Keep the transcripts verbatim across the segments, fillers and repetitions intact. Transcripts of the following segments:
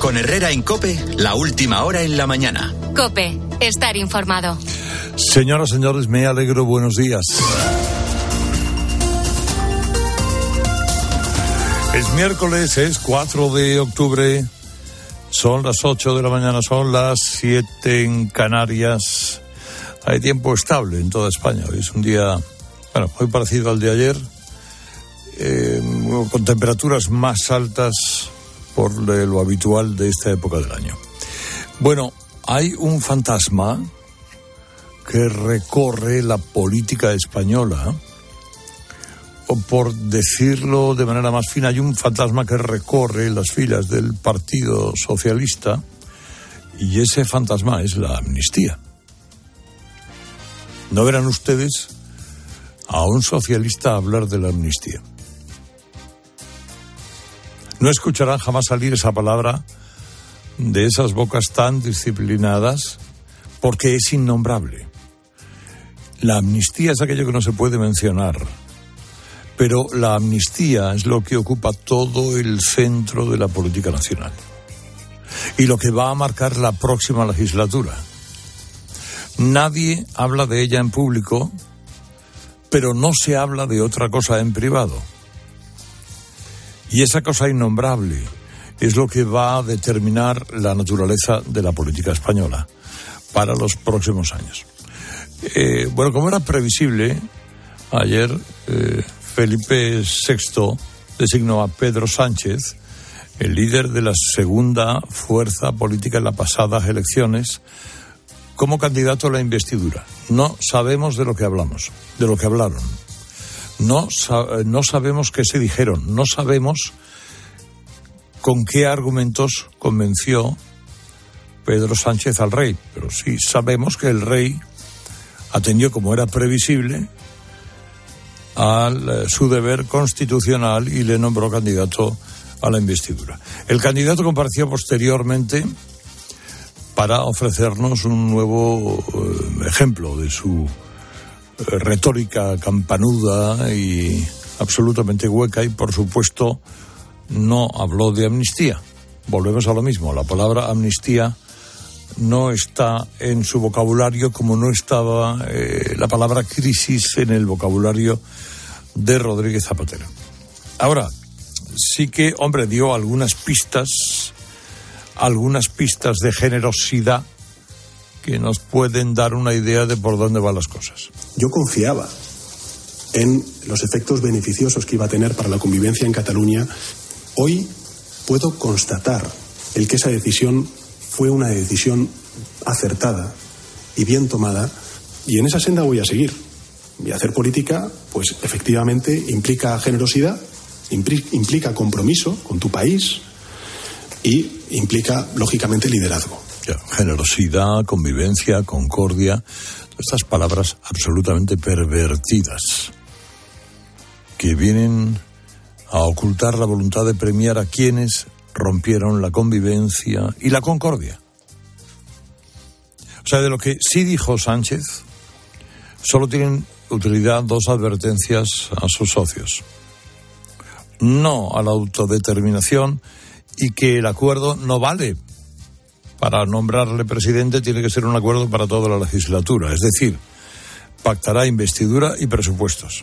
Con Herrera en COPE, la última hora en la mañana. COPE, estar informado. Señoras, señores, me alegro, buenos días. Es miércoles, es cuatro de octubre, son las ocho de la mañana, son las siete en Canarias. Hay tiempo estable en toda España. Hoy es un día, bueno, muy parecido al de ayer, eh, con temperaturas más altas por lo habitual de esta época del año. Bueno, hay un fantasma que recorre la política española, o por decirlo de manera más fina, hay un fantasma que recorre las filas del Partido Socialista, y ese fantasma es la amnistía. ¿No verán ustedes a un socialista hablar de la amnistía? No escucharán jamás salir esa palabra de esas bocas tan disciplinadas, porque es innombrable. La amnistía es aquello que no se puede mencionar, pero la amnistía es lo que ocupa todo el centro de la política nacional y lo que va a marcar la próxima legislatura. Nadie habla de ella en público, pero no se habla de otra cosa en privado. Y esa cosa innombrable es lo que va a determinar la naturaleza de la política española para los próximos años. Eh, bueno, como era previsible, ayer eh, Felipe sexto designó a Pedro Sánchez, el líder de la segunda fuerza política en las pasadas elecciones, como candidato a la investidura. No sabemos de lo que hablamos, de lo que hablaron. No, no sabemos qué se dijeron, no sabemos con qué argumentos convenció Pedro Sánchez al rey, pero sí sabemos que el rey atendió, como era previsible, a su deber constitucional y le nombró candidato a la investidura. El candidato compareció posteriormente para ofrecernos un nuevo eh, ejemplo de su retórica campanuda y absolutamente hueca, y por supuesto no habló de amnistía. Volvemos a lo mismo, la palabra amnistía no está en su vocabulario, como no estaba eh, la palabra crisis en el vocabulario de Rodríguez Zapatero. Ahora, sí que, hombre, dio algunas pistas, algunas pistas de generosidad que nos pueden dar una idea de por dónde van las cosas. Yo confiaba en los efectos beneficiosos que iba a tener para la convivencia en Cataluña. Hoy puedo constatar el que esa decisión fue una decisión acertada y bien tomada, y en esa senda voy a seguir. Y hacer política, pues efectivamente implica generosidad, implica compromiso con tu país y implica, lógicamente, liderazgo. Generosidad, convivencia, concordia, estas palabras absolutamente pervertidas que vienen a ocultar la voluntad de premiar a quienes rompieron la convivencia y la concordia. O sea, de lo que sí dijo Sánchez, solo tienen utilidad dos advertencias a sus socios: no a la autodeterminación, y que el acuerdo no vale para nombrarle presidente, tiene que ser un acuerdo para toda la legislatura, es decir, pactará investidura y presupuestos.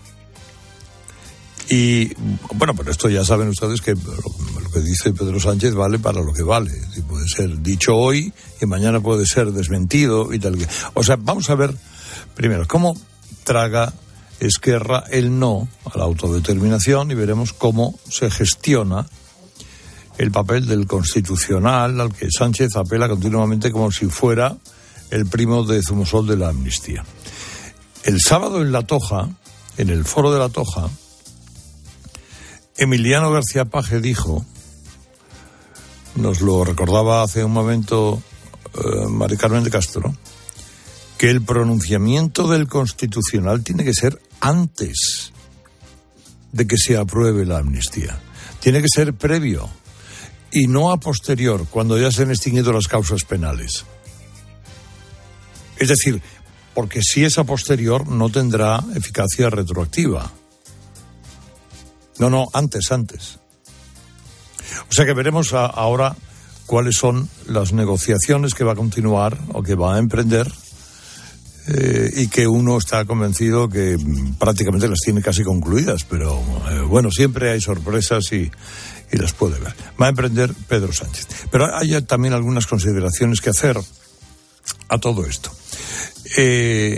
Y, bueno, pero esto ya saben ustedes que lo, lo que dice Pedro Sánchez vale para lo que vale. Puede ser dicho hoy y mañana puede ser desmentido y tal. O sea, vamos a ver primero cómo traga Esquerra el no a la autodeterminación, y veremos cómo se gestiona el papel del Constitucional, al que Sánchez apela continuamente como si fuera el primo de Zumosol de la amnistía. El sábado en La Toja, en el foro de La Toja, Emiliano García Paje dijo, nos lo recordaba hace un momento eh, Mari Carmen de Castro, que el pronunciamiento del Constitucional tiene que ser antes de que se apruebe la amnistía. Tiene que ser previo y no a posterior, cuando ya se han extinguido las causas penales. Es decir, porque si es a posterior no tendrá eficacia retroactiva. No, no, antes, antes. O sea que veremos a, ahora cuáles son las negociaciones que va a continuar o que va a emprender, eh, y que uno está convencido que prácticamente las tiene casi concluidas, pero eh, bueno, siempre hay sorpresas y, y las puede ver. Va a emprender Pedro Sánchez. Pero hay también algunas consideraciones que hacer a todo esto. Eh,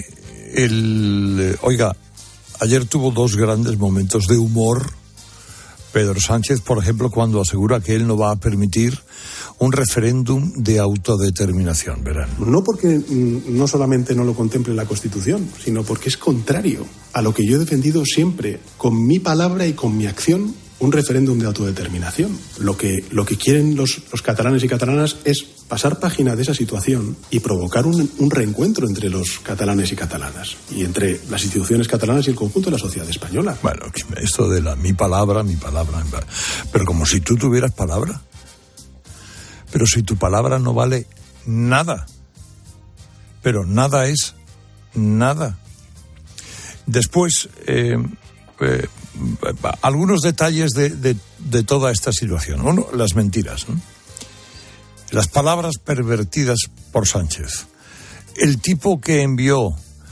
el, oiga, ayer tuvo dos grandes momentos de humor Pedro Sánchez, por ejemplo, cuando asegura que él no va a permitir un referéndum de autodeterminación, verán. No porque no solamente no lo contemple la Constitución, sino porque es contrario a lo que yo he defendido siempre, con mi palabra y con mi acción, un referéndum de autodeterminación. Lo que, lo que quieren los, los catalanes y catalanas es pasar página de esa situación y provocar un, un reencuentro entre los catalanes y catalanas, y entre las instituciones catalanas y el conjunto de la sociedad española. Bueno, esto de la mi palabra, mi palabra, pero como si tú tuvieras palabra. Pero si tu palabra no vale nada, pero nada es nada. Después, eh, eh, algunos detalles de, de, de toda esta situación. Uno, las mentiras, ¿no? Las palabras pervertidas por Sánchez. El tipo que envió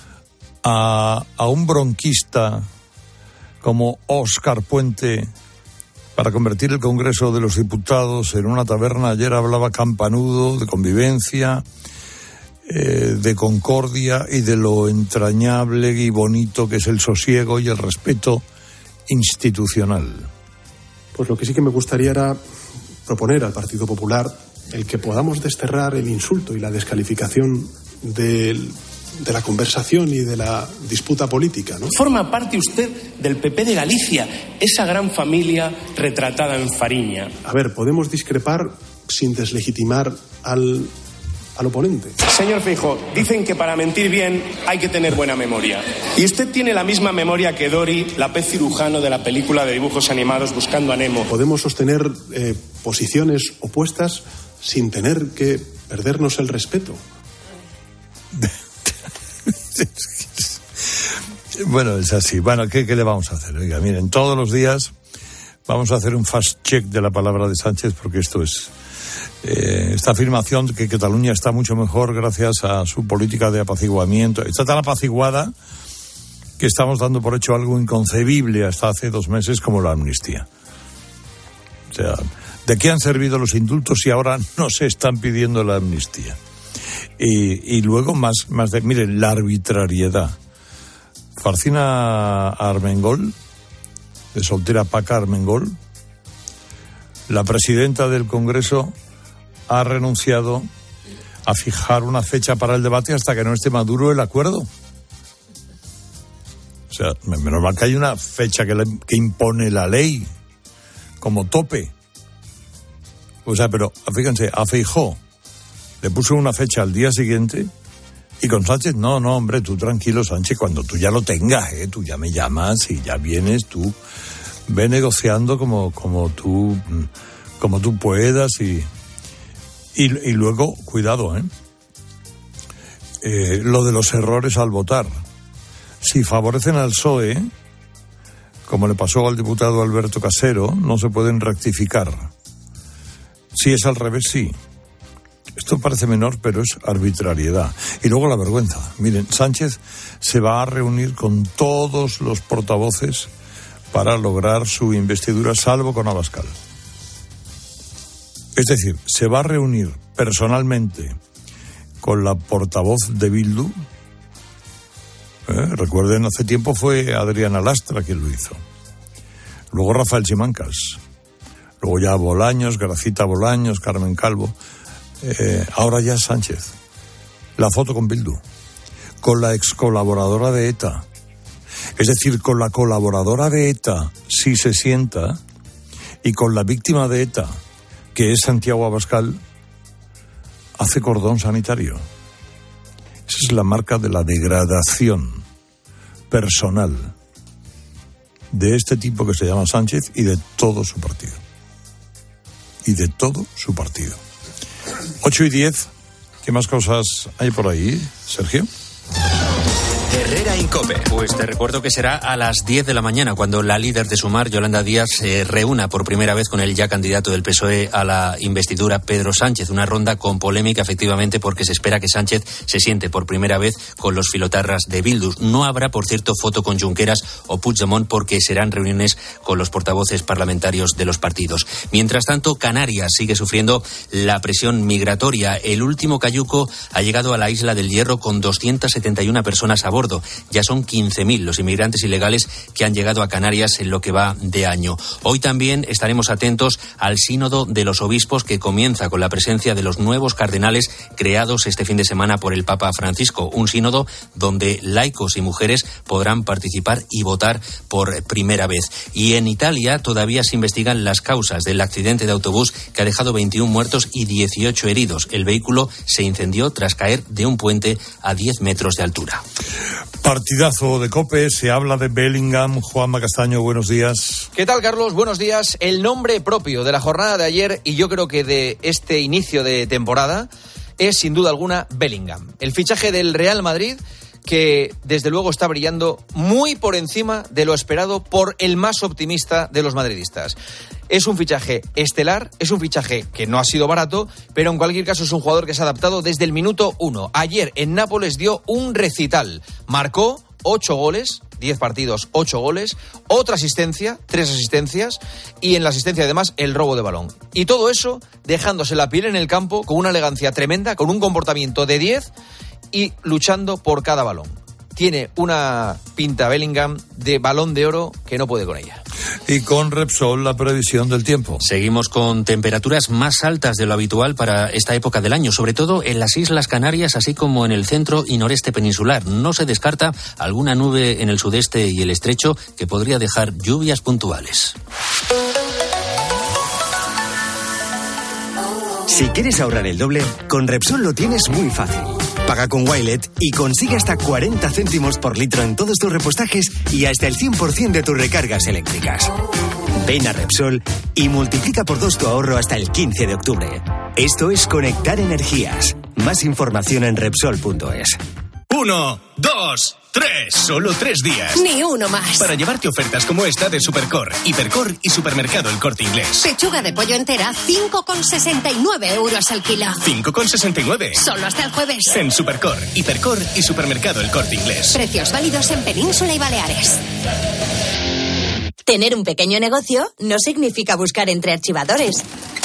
a, a un bronquista como Óscar Puente para convertir el Congreso de los Diputados en una taberna. Ayer hablaba campanudo de convivencia, eh, de concordia y de lo entrañable y bonito que es el sosiego y el respeto institucional. Pues lo que sí que me gustaría era proponer al Partido Popular el que podamos desterrar el insulto y la descalificación del... de la conversación y de la disputa política, ¿no? Forma parte usted del P P de Galicia, esa gran familia retratada en Fariña. A ver, podemos discrepar sin deslegitimar al, al oponente. Señor Feijóo, dicen que para mentir bien hay que tener buena memoria. Y usted tiene la misma memoria que Dory, la pez cirujano de la película de dibujos animados Buscando a Nemo. Podemos sostener eh, posiciones opuestas sin tener que perdernos el respeto. Bueno, es así. Bueno, ¿qué, ¿qué le vamos a hacer? Oiga, miren, todos los días vamos a hacer un fast check de la palabra de Sánchez, porque esto es eh, esta afirmación que Cataluña está mucho mejor gracias a su política de apaciguamiento. Está tan apaciguada que estamos dando por hecho algo inconcebible hasta hace dos meses como la amnistía. O sea, ¿de qué han servido los indultos si ahora no se están pidiendo la amnistía? Y, y luego más, más de, miren, la arbitrariedad. Farcina Armengol, de soltera Paca Armengol, la presidenta del Congreso, ha renunciado a fijar una fecha para el debate hasta que no esté maduro el acuerdo. O sea, menos mal que hay una fecha que, le, que impone la ley como tope. O sea, pero fíjense, a Feijóo le puso una fecha al día siguiente y con Sánchez, no, no, hombre, tú tranquilo, Sánchez, cuando tú ya lo tengas, ¿eh? Tú ya me llamas y ya vienes, tú ve negociando como, como, tú, como tú puedas y, y, y luego, cuidado, ¿eh? Eh, lo de los errores al votar. Si favorecen al P S O E, como le pasó al diputado Alberto Casero, no se pueden rectificar. Si es al revés, sí. Esto parece menor, pero es arbitrariedad. Y luego la vergüenza. Miren, Sánchez se va a reunir con todos los portavoces para lograr su investidura, salvo con Abascal. Es decir, se va a reunir personalmente con la portavoz de Bildu. ¿Eh? Recuerden, hace tiempo fue Adriana Lastra quien lo hizo. Luego Rafael Simancas. Luego ya Bolaños, Gracita Bolaños, Carmen Calvo. Eh, ahora ya Sánchez. La foto con Bildu, con la ex colaboradora de ETA, es decir, con la colaboradora de ETA si se sienta, y con la víctima de ETA, que es Santiago Abascal, hace cordón sanitario. Esa es la marca de la degradación personal de este tipo que se llama Sánchez y de todo su partido. Y de todo su partido. ocho y diez, ¿qué más cosas hay por ahí, Sergio? Herrera Incope. Pues te recuerdo que será a las diez de la mañana cuando la líder de Sumar, Yolanda Díaz, se reúna por primera vez con el ya candidato del P S O E a la investidura, Pedro Sánchez. Una ronda con polémica, efectivamente, porque se espera que Sánchez se siente por primera vez con los filotarras de Bildu. No habrá, por cierto, foto con Junqueras o Puigdemont porque serán reuniones con los portavoces parlamentarios de los partidos. Mientras tanto, Canarias sigue sufriendo la presión migratoria. El último cayuco ha llegado a la isla del Hierro con doscientas setenta y una personas a bordo. Ya son quince mil los inmigrantes ilegales que han llegado a Canarias en lo que va de año. Hoy también estaremos atentos al sínodo de los obispos que comienza con la presencia de los nuevos cardenales creados este fin de semana por el Papa Francisco. Un sínodo donde laicos y mujeres podrán participar y votar por primera vez. Y en Italia todavía se investigan las causas del accidente de autobús que ha dejado veintiún muertos y dieciocho heridos. El vehículo se incendió tras caer de un puente a diez metros de altura. Partidazo de COPE, se habla de Bellingham. Juanma Castaño, buenos días. ¿Qué tal, Carlos? Buenos días. El nombre propio de la jornada de ayer y yo creo que de este inicio de temporada es sin duda alguna Bellingham. El fichaje del Real Madrid que desde luego está brillando muy por encima de lo esperado por el más optimista de los madridistas. Es un fichaje estelar, es un fichaje que no ha sido barato, pero en cualquier caso es un jugador que se ha adaptado desde el minuto uno. Ayer en Nápoles dio un recital, marcó ocho goles, diez partidos, ocho goles, otra asistencia, tres asistencias y en la asistencia además el robo de balón. Y todo eso dejándose la piel en el campo con una elegancia tremenda, con un comportamiento de diez y luchando por cada balón. Tiene una pinta Bellingham de Balón de Oro que no puede con ella. Y con Repsol, la previsión del tiempo. Seguimos con temperaturas más altas de lo habitual para esta época del año, sobre todo en las Islas Canarias, así como en el centro y noreste peninsular. No se descarta alguna nube en el sudeste y el estrecho que podría dejar lluvias puntuales. Si quieres ahorrar el doble, con Repsol lo tienes muy fácil. Paga con Wilet y consigue hasta cuarenta céntimos por litro en todos tus repostajes y hasta el cien por ciento de tus recargas eléctricas. Ven a Repsol y multiplica por dos tu ahorro hasta el quince de octubre. Esto es conectar energías. Más información en Repsol punto es. Uno, dos, tres. Solo tres días. Ni uno más. Para llevarte ofertas como esta de Supercor, Hipercor y Supermercado El Corte Inglés. Pechuga de pollo entera, cinco con sesenta y nueve euros al kilo. cinco con sesenta y nueve. Solo hasta el jueves. En Supercor, Hipercor y Supermercado El Corte Inglés. Precios válidos en Península y Baleares. Tener un pequeño negocio no significa buscar entre archivadores.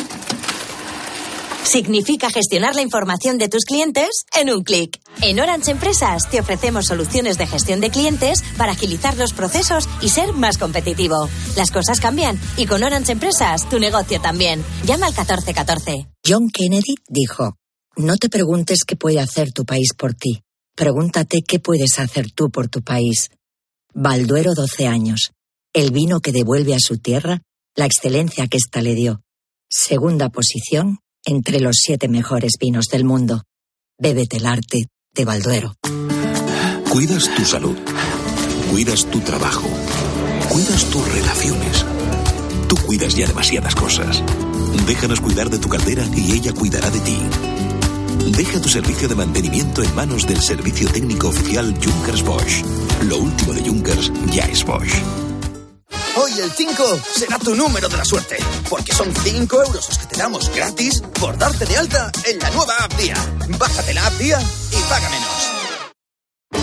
Significa gestionar la información de tus clientes en un clic. En Orange Empresas te ofrecemos soluciones de gestión de clientes para agilizar los procesos y ser más competitivo. Las cosas cambian y con Orange Empresas tu negocio también. Llama al catorce catorce. John Kennedy dijo: no te preguntes qué puede hacer tu país por ti. Pregúntate qué puedes hacer tú por tu país. Balduero doce años. El vino que devuelve a su tierra la excelencia que ésta le dio. Segunda posición entre los siete mejores vinos del mundo. Bébete el arte de Balduero. Cuidas tu salud. Cuidas tu trabajo. Cuidas tus relaciones. Tú cuidas ya demasiadas cosas. Déjanos cuidar de tu caldera y ella cuidará de ti. Deja tu servicio de mantenimiento en manos del servicio técnico oficial Junkers Bosch. Lo último de Junkers ya es Bosch. Hoy el cinco será tu número de la suerte, porque son cinco euros los que te damos gratis por darte de alta en la nueva app Día. Bájate la app Día y paga menos.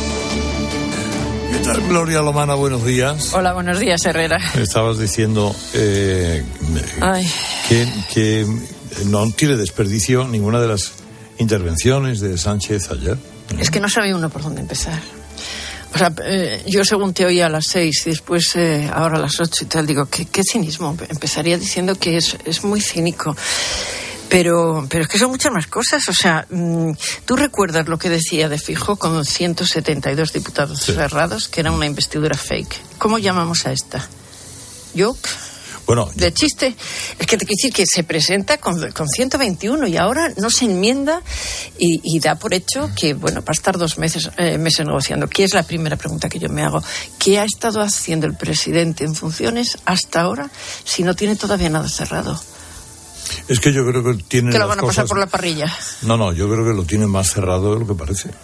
¿Qué tal, Gloria Lomana? Buenos días. Hola, buenos días, Herrera. Estabas diciendo eh, que, que no tiene desperdicio ninguna de las intervenciones de Sánchez ayer. Es que no sabe uno por dónde empezar. O sea, eh, yo según te oía a las seis y después eh, ahora a las ocho y tal, digo, ¿qué, qué cinismo? Empezaría diciendo que es, es muy cínico. Pero, pero es que son muchas más cosas. O sea, mmm, ¿tú recuerdas lo que decía de Fijo con ciento setenta y dos diputados sí. cerrados, que era una investidura fake? ¿Cómo llamamos a esta? ¿Joke? Bueno, de chiste. Es que te quiero decir que se presenta con, con ciento veintiuno y ahora no se enmienda y, y da por hecho que, bueno, va a estar dos meses, eh, meses negociando. ¿Qué es la primera pregunta que yo me hago? ¿Qué ha estado haciendo el presidente en funciones hasta ahora si no tiene todavía nada cerrado? Es que yo creo que tienen que lo van a cosas... pasar por la parrilla. No, no, yo creo que lo tienen más cerrado de lo que parece.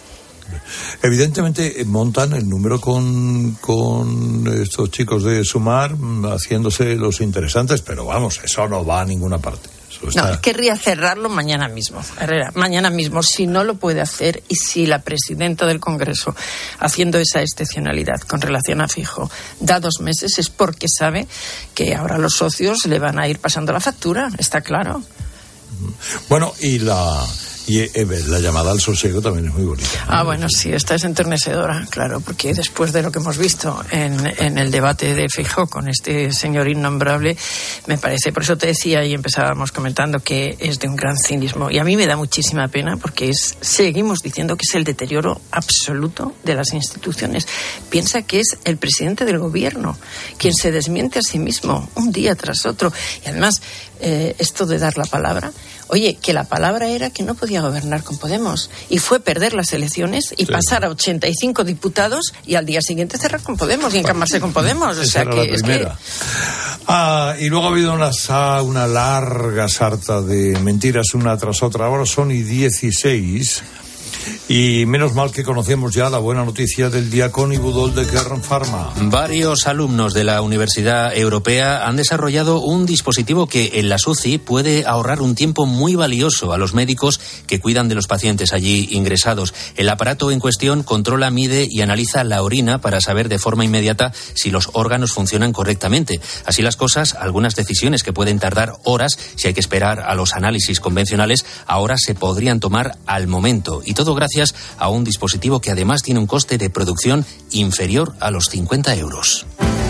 Evidentemente montan el número con, con estos chicos de Sumar haciéndose los interesantes, pero vamos, eso no va a ninguna parte. Está... No, querría cerrarlo mañana mismo, Herrera, mañana mismo. Si no lo puede hacer y si la presidenta del Congreso, haciendo esa excepcionalidad con relación a Feijóo, da dos meses, es porque sabe que ahora los socios le van a ir pasando la factura, está claro. Bueno, y la... Y eh, la llamada al sosiego también es muy bonita, ¿no? Ah, bueno, sí, esta es enternecedora, claro, porque después de lo que hemos visto en, en el debate de Feijóo con este señor innombrable, me parece, por eso te decía y empezábamos comentando que es de un gran cinismo. Y a mí me da muchísima pena porque es, seguimos diciendo que es el deterioro absoluto de las instituciones. Piensa que es el presidente del gobierno quien se desmiente a sí mismo un día tras otro. Y además, eh, esto de dar la palabra... Oye, que la palabra era que no podía gobernar con Podemos y fue perder las elecciones y sí. pasar a ochenta y cinco diputados y al día siguiente cerrar con Podemos y encamarse con Podemos. O sea que es que... Ah, y luego ha habido una, una larga sarta de mentiras una tras otra. Ahora son y dieciséis. Y menos mal que conocemos ya la buena noticia del Diacon y Budol de Kern Pharma. Varios alumnos de la Universidad Europea han desarrollado un dispositivo que en las U C I puede ahorrar un tiempo muy valioso a los médicos que cuidan de los pacientes allí ingresados. El aparato en cuestión controla, mide y analiza la orina para saber de forma inmediata si los órganos funcionan correctamente. Así las cosas, algunas decisiones que pueden tardar horas si hay que esperar a los análisis convencionales, ahora se podrían tomar al momento. Y todo gracias a un dispositivo que además tiene un coste de producción inferior a los cincuenta euros.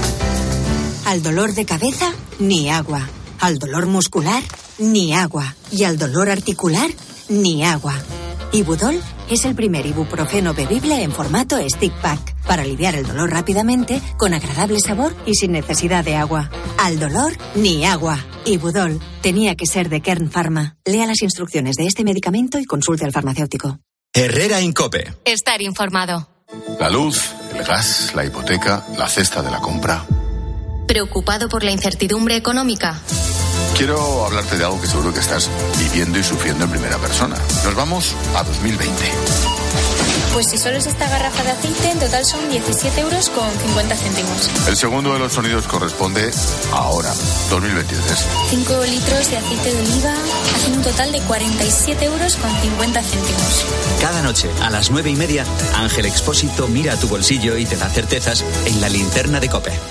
Al dolor de cabeza, ni agua. Al dolor muscular, ni agua. Y al dolor articular, ni agua. Ibudol es el primer ibuprofeno bebible en formato stick pack para aliviar el dolor rápidamente, con agradable sabor y sin necesidad de agua. Al dolor, ni agua. Ibudol tenía que ser de Kern Pharma. Lea las instrucciones de este medicamento y consulte al farmacéutico. Herrera Incope. Estar informado. La luz, el gas, la hipoteca, la cesta de la compra. ¿Preocupado por la incertidumbre económica? Quiero hablarte de algo que seguro que estás viviendo y sufriendo en primera persona. Nos vamos a dos mil veinte. Pues si solo es esta garrafa de aceite, en total son diecisiete euros con cincuenta céntimos. El segundo de los sonidos corresponde a ahora, dos mil veintitrés. cinco litros de aceite de oliva hacen un total de cuarenta y siete euros con cincuenta céntimos. Cada noche, a las nueve y media, Ángel Expósito mira a tu bolsillo y te da certezas en la linterna de COPE.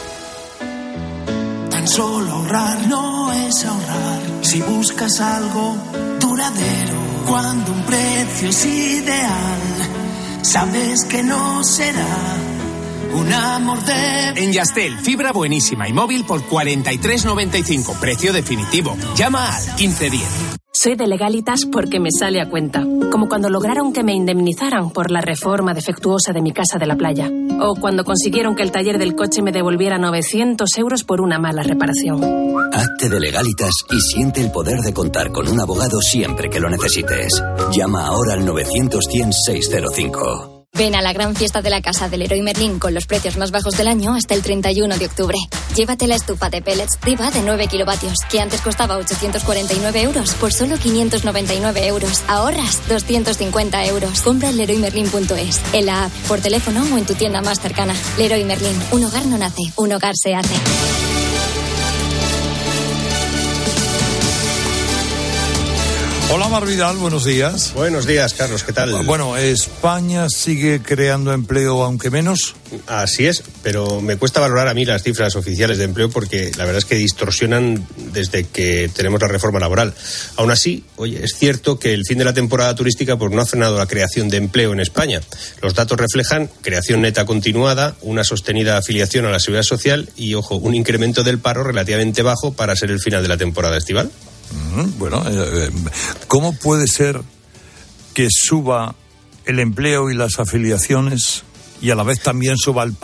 Tan solo ahorrar no es ahorrar. Si buscas algo duradero, cuando un precio es ideal, sabes que no será un amor de... En Yastel, fibra buenísima y móvil por cuarenta y tres noventa y cinco. Precio definitivo. Llama al quince diez. Soy de Legalitas porque me sale a cuenta. Como cuando lograron que me indemnizaran por la reforma defectuosa de mi casa de la playa. O cuando consiguieron que el taller del coche me devolviera novecientos euros por una mala reparación. Hazte de Legalitas y siente el poder de contar con un abogado siempre que lo necesites. Llama ahora al novecientos cien seiscientos cinco. Ven a la gran fiesta de la casa del Leroy Merlin con los precios más bajos del año hasta el treinta y uno de octubre. Llévate la estufa de pellets Riva de nueve kilovatios, que antes costaba ochocientos cuarenta y nueve euros, por solo quinientos noventa y nueve euros. Ahorras doscientos cincuenta euros. Compra en leroy merlin punto es, en la app, por teléfono o en tu tienda más cercana. Leroy Merlin, un hogar no nace, un hogar se hace. Hola Mar Vidal, buenos días. Buenos días, Carlos, ¿qué tal? Bueno, ¿España sigue creando empleo aunque menos? Así es, pero me cuesta valorar a mí las cifras oficiales de empleo porque la verdad es que distorsionan desde que tenemos la reforma laboral. Aún así, oye, es cierto que el fin de la temporada turística pues no ha frenado la creación de empleo en España. Los datos reflejan creación neta continuada, una sostenida afiliación a la Seguridad Social y, ojo, un incremento del paro relativamente bajo para ser el final de la temporada estival. Bueno, eh, ¿cómo puede ser que suba el empleo y las afiliaciones y a la vez también suba el paro?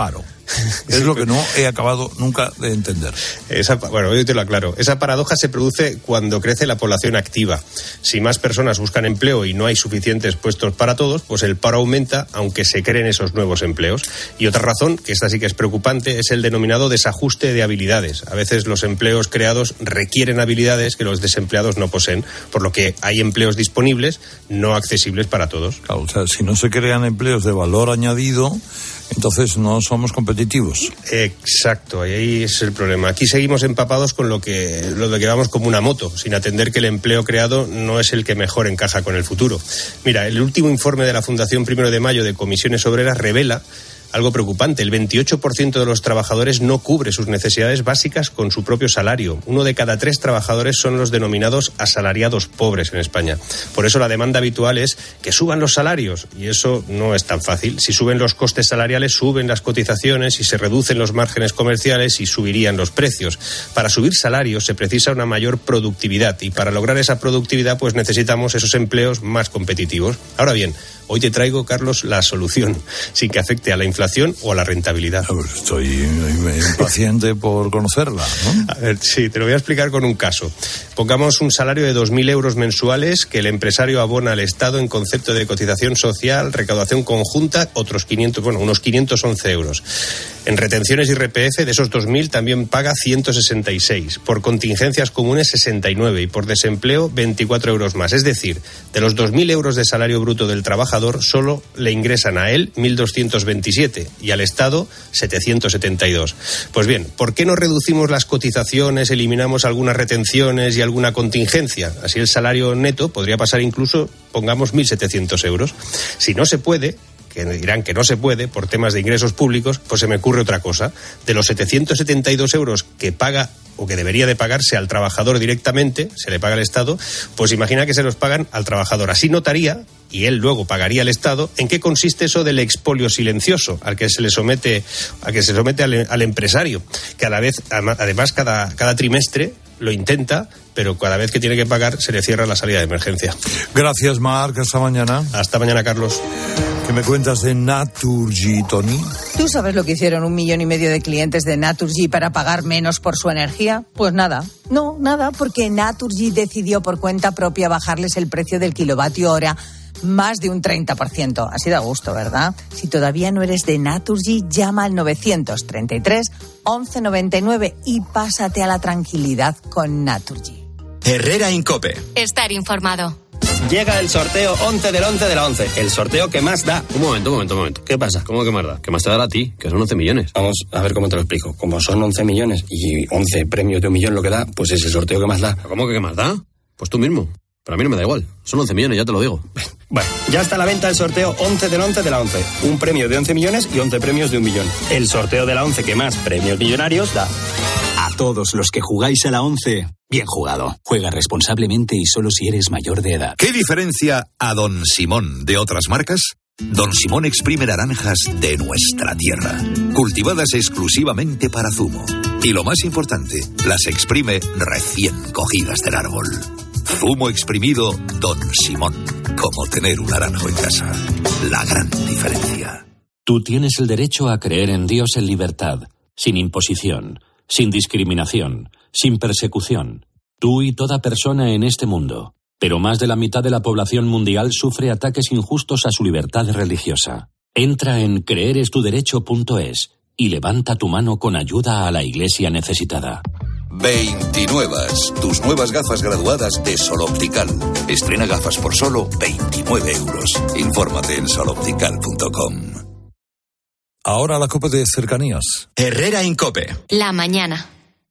Es lo que no he acabado nunca de entender. Esa, bueno, yo te lo aclaro. Esa paradoja se produce cuando crece la población activa. Si más personas buscan empleo y no hay suficientes puestos para todos, pues el paro aumenta, aunque se creen esos nuevos empleos. Y otra razón, que esta sí que es preocupante, es el denominado desajuste de habilidades. A veces los empleos creados requieren habilidades que los desempleados no poseen, por lo que hay empleos disponibles no accesibles para todos. Claro, o sea, si no se crean empleos de valor añadido, entonces no somos competitivos. Exacto, y ahí es el problema. Aquí seguimos empapados con lo que lo de que vamos como una moto, sin atender que el empleo creado no es el que mejor encaja con el futuro. Mira, el último informe de la Fundación Primero de Mayo de Comisiones Obreras revela algo preocupante. El veintiocho por ciento de los trabajadores no cubre sus necesidades básicas con su propio salario. Uno de cada tres trabajadores son los denominados asalariados pobres en España. Por eso la demanda habitual es que suban los salarios, y eso no es tan fácil. Si suben los costes salariales, suben las cotizaciones y se reducen los márgenes comerciales y subirían los precios. Para subir salarios se precisa una mayor productividad, y para lograr esa productividad pues necesitamos esos empleos más competitivos. Ahora bien, hoy te traigo, Carlos, la solución, sin que afecte a la inflación o a la rentabilidad. Estoy impaciente por conocerla, ¿no? A ver, sí, te lo voy a explicar con un caso. Pongamos un salario de dos mil euros mensuales que el empresario abona al Estado en concepto de cotización social, recaudación conjunta, otros quinientos, bueno, unos quinientos once euros. En retenciones y R P F de esos dos mil también paga ciento sesenta y seis, por contingencias comunes sesenta y nueve y por desempleo veinticuatro euros más. Es decir, de los dos mil euros de salario bruto del trabajador solo le ingresan a él mil doscientos veintisiete y al Estado setecientos setenta y dos. Pues bien, ¿por qué no reducimos las cotizaciones, eliminamos algunas retenciones y alguna contingencia? Así el salario neto podría pasar incluso, pongamos, mil setecientos euros. Si no se puede, que dirán que no se puede por temas de ingresos públicos, pues se me ocurre otra cosa. De los setecientos setenta y dos euros que paga o que debería de pagarse al trabajador directamente, se le paga al Estado, pues imagina que se los pagan al trabajador. Así notaría, y él luego pagaría al Estado, en qué consiste eso del expolio silencioso al que se le somete, a que se somete al, al empresario, que a la vez, además cada, cada trimestre lo intenta, pero cada vez que tiene que pagar se le cierra la salida de emergencia. Gracias, Marc. Hasta mañana. Hasta mañana, Carlos. ¿Qué me cuentas de Naturgy, Tony? ¿Tú sabes lo que hicieron un millón y medio de clientes de Naturgy para pagar menos por su energía? Pues nada. No, nada, porque Naturgy decidió por cuenta propia bajarles el precio del kilovatio hora más de un treinta por ciento. Así da gusto, ¿verdad? Si todavía no eres de Naturgy, llama al novecientos treinta y tres once noventa y nueve y pásate a la tranquilidad con Naturgy. Herrera Incope. Estar informado. Llega el sorteo once del once de la once, el sorteo que más da. Un momento, un momento, un momento. ¿Qué pasa? ¿Cómo que más da? ¿Qué más te dará a ti? Que son once millones. Vamos a ver cómo te lo explico. Como son once millones y once premios de un millón lo que da, pues es el sorteo que más da. ¿Cómo que qué más da? Pues tú mismo. Pero a mí no me da igual. Son once millones, ya te lo digo. Bueno, ya está a la venta el sorteo once del once de la once. Un premio de once millones y once premios de un millón. El sorteo de la once que más premios millonarios da. A todos los que jugáis a la once, bien jugado. Juega responsablemente y solo si eres mayor de edad. ¿Qué diferencia a Don Simón de otras marcas? Don Simón exprime naranjas de nuestra tierra, cultivadas exclusivamente para zumo. Y lo más importante, las exprime recién cogidas del árbol. Zumo exprimido Don Simón, como tener un naranjo en casa. La gran diferencia. Tú tienes el derecho a creer en Dios en libertad, sin imposición, sin discriminación, sin persecución. Tú y toda persona en este mundo. Pero más de la mitad de la población mundial sufre ataques injustos a su libertad religiosa. Entra en creerestuderecho punto es y levanta tu mano con ayuda a la iglesia necesitada. veintinuevas, tus nuevas gafas graduadas de Sol Optical. Estrena gafas por solo veintinueve euros. Infórmate en sol optical punto com. Ahora la Cope de Cercanías. Herrera Incope. La mañana.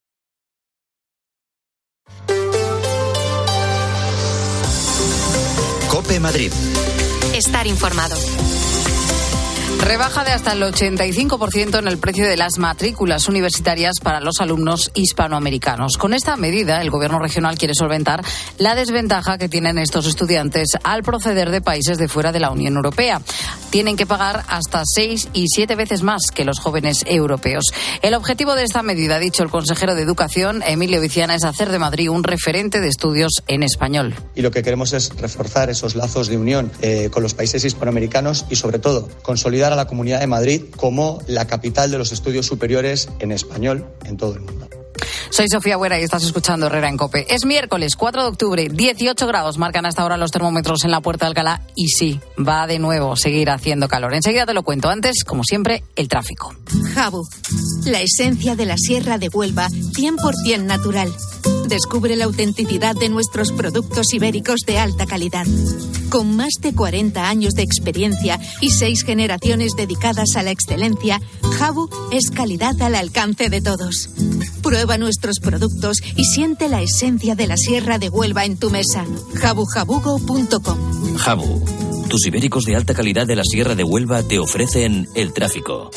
Cope Madrid. Estar informado. Rebaja de hasta el ochenta y cinco por ciento en el precio de las matrículas universitarias para los alumnos hispanoamericanos. Con esta medida, el Gobierno regional quiere solventar la desventaja que tienen estos estudiantes al proceder de países de fuera de la Unión Europea. Tienen que pagar hasta seis y siete veces más que los jóvenes europeos. El objetivo de esta medida, ha dicho el consejero de Educación, Emilio Viciana, es hacer de Madrid un referente de estudios en español. Y lo que queremos es reforzar esos lazos de unión eh, con los países hispanoamericanos y, sobre todo, consolidar consolidar a la Comunidad de Madrid como la capital de los estudios superiores en español en todo el mundo. Soy Sofía Buera y estás escuchando Herrera en COPE. Es miércoles, cuatro de octubre, dieciocho grados marcan hasta ahora los termómetros en la Puerta de Alcalá y sí, va de nuevo a seguir haciendo calor. Enseguida te lo cuento. Antes, como siempre, el tráfico. Jabu, la esencia de la Sierra de Huelva, cien por ciento natural. Descubre la autenticidad de nuestros productos ibéricos de alta calidad. Con más de cuarenta años de experiencia y seis generaciones dedicadas a la excelencia, Jabu es calidad al alcance de todos. Prueba nuestros productos y siente la esencia de la Sierra de Huelva en tu mesa. jabu jabugo punto com. Jabu, tus ibéricos de alta calidad de la Sierra de Huelva te ofrecen el tráfico.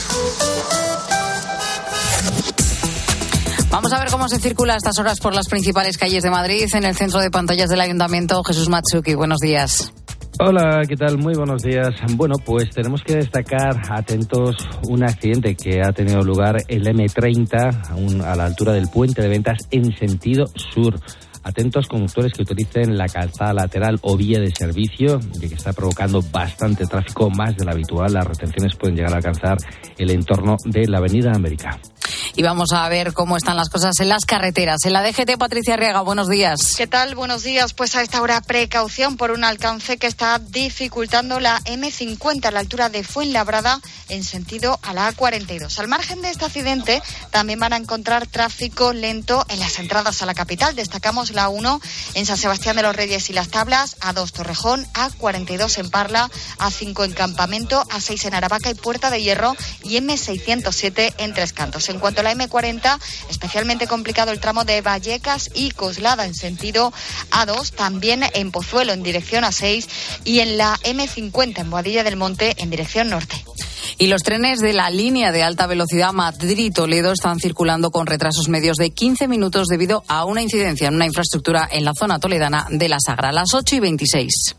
Vamos a ver cómo se circula a estas horas por las principales calles de Madrid. En el centro de pantallas del Ayuntamiento, Jesús Matsuki, buenos días. Hola, ¿qué tal? Muy buenos días. Bueno, pues tenemos que destacar, atentos, un accidente que ha tenido lugar el eme treinta, a la altura del puente de Ventas en sentido sur. Atentos conductores que utilicen la calzada lateral o vía de servicio, ya que está provocando bastante tráfico, más de lo habitual. Las retenciones pueden llegar a alcanzar el entorno de la Avenida América. Y vamos a ver cómo están las cosas en las carreteras. En la D G T, Patricia Arriaga, buenos días. ¿Qué tal? Buenos días. Pues a esta hora precaución por un alcance que está dificultando la eme cincuenta a la altura de Fuenlabrada en sentido a la A cuarenta y dos. Al margen de este accidente también van a encontrar tráfico lento en las entradas a la capital. Destacamos la uno en San Sebastián de los Reyes y Las Tablas, A dos Torrejón, A cuarenta y dos en Parla, A cinco en Campamento, A seis en Aravaca y Puerta de Hierro y eme seiscientos siete en Tres Cantos. En cuanto a la eme cuarenta, especialmente complicado el tramo de Vallecas y Coslada en sentido A dos, también en Pozuelo en dirección A seis y en la eme cincuenta en Boadilla del Monte en dirección norte. Y los trenes de la línea de alta velocidad Madrid-Toledo están circulando con retrasos medios de quince minutos debido a una incidencia en una infraestructura en la zona toledana de la Sagra. A las ocho y veintiséis.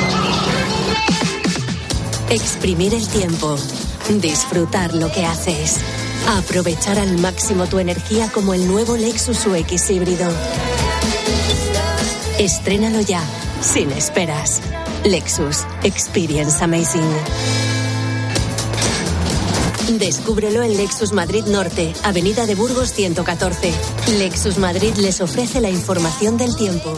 Exprimir el tiempo. Disfrutar lo que haces. Aprovechar al máximo tu energía como el nuevo Lexus U X híbrido. Estrénalo ya, sin esperas. Lexus. Experience amazing. Descúbrelo en Lexus Madrid Norte, Avenida de Burgos ciento catorce. Lexus Madrid les ofrece la información del tiempo.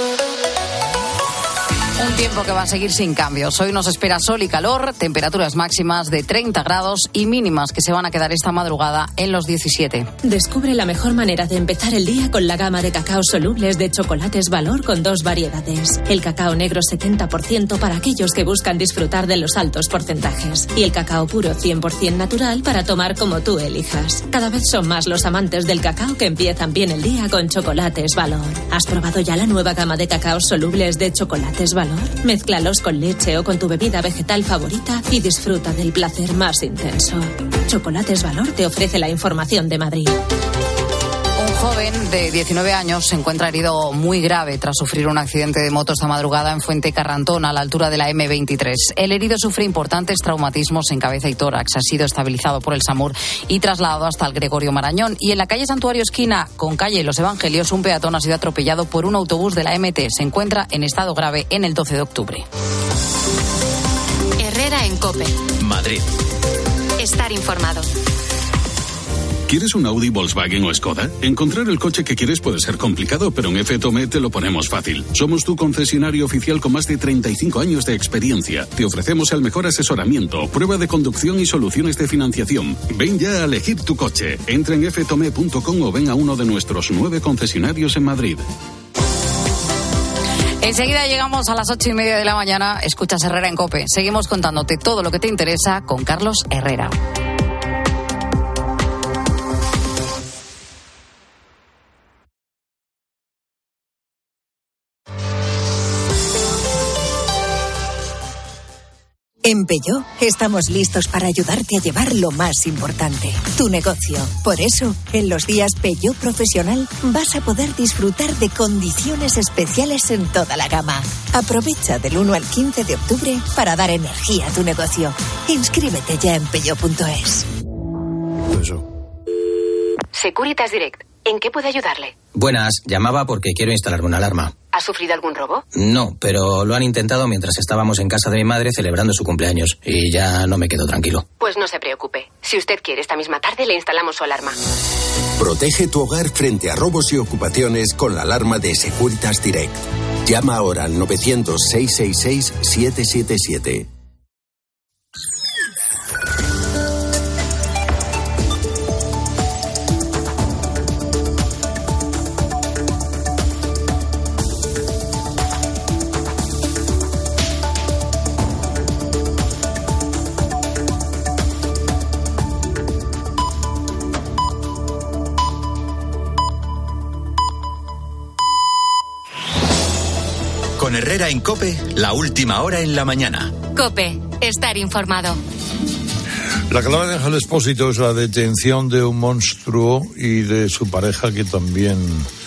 Un tiempo que va a seguir sin cambios. Hoy nos espera sol y calor, temperaturas máximas de treinta grados y mínimas que se van a quedar esta madrugada en los diecisiete. Descubre la mejor manera de empezar el día con la gama de cacao solubles de Chocolates Valor con dos variedades. El cacao negro setenta por ciento para aquellos que buscan disfrutar de los altos porcentajes. Y el cacao puro cien por ciento natural para tomar como tú elijas. Cada vez son más los amantes del cacao que empiezan bien el día con Chocolates Valor. ¿Has probado ya la nueva gama de cacaos solubles de Chocolates Valor? Mézclalos con leche o con tu bebida vegetal favorita y disfruta del placer más intenso. Chocolates Valor te ofrece la información de Madrid. Un joven de diecinueve años se encuentra herido muy grave tras sufrir un accidente de moto esta madrugada en Fuente Carrantón, a la altura de la eme veintitrés. El herido sufre importantes traumatismos en cabeza y tórax. Ha sido estabilizado por el SAMUR y trasladado hasta el Gregorio Marañón. Y en la calle Santuario esquina con calle Los Evangelios, un peatón ha sido atropellado por un autobús de la eme te. Se encuentra en estado grave en el doce de octubre. Herrera en COPE. Madrid. Estar informado. ¿Quieres un Audi, Volkswagen o Skoda? Encontrar el coche que quieres puede ser complicado, pero en F Tome te lo ponemos fácil. Somos tu concesionario oficial con más de treinta y cinco años de experiencia. Te ofrecemos el mejor asesoramiento, prueba de conducción y soluciones de financiación. Ven ya a elegir tu coche. Entra en f tome punto com o ven a uno de nuestros nueve concesionarios en Madrid. Enseguida llegamos a las ocho y media de la mañana. Escuchas Herrera en COPE. Seguimos contándote todo lo que te interesa con Carlos Herrera. En Peugeot estamos listos para ayudarte a llevar lo más importante, tu negocio. Por eso, en los días Peugeot Profesional vas a poder disfrutar de condiciones especiales en toda la gama. Aprovecha del uno al quince de octubre para dar energía a tu negocio. Inscríbete ya en peugeot punto es. Securitas Direct. ¿En qué puede ayudarle? Buenas, llamaba porque quiero instalarme una alarma. ¿Has sufrido algún robo? No, pero lo han intentado mientras estábamos en casa de mi madre celebrando su cumpleaños y ya no me quedo tranquilo. Pues no se preocupe. Si usted quiere, esta misma tarde le instalamos su alarma. Protege tu hogar frente a robos y ocupaciones con la alarma de Securitas Direct. Llama ahora al novecientos, seiscientos sesenta y seis, setecientos setenta y siete. Con Herrera en COPE, la última hora en la mañana. COPE, estar informado. La clave de Ángel Expósito es la detención de un monstruo y de su pareja que también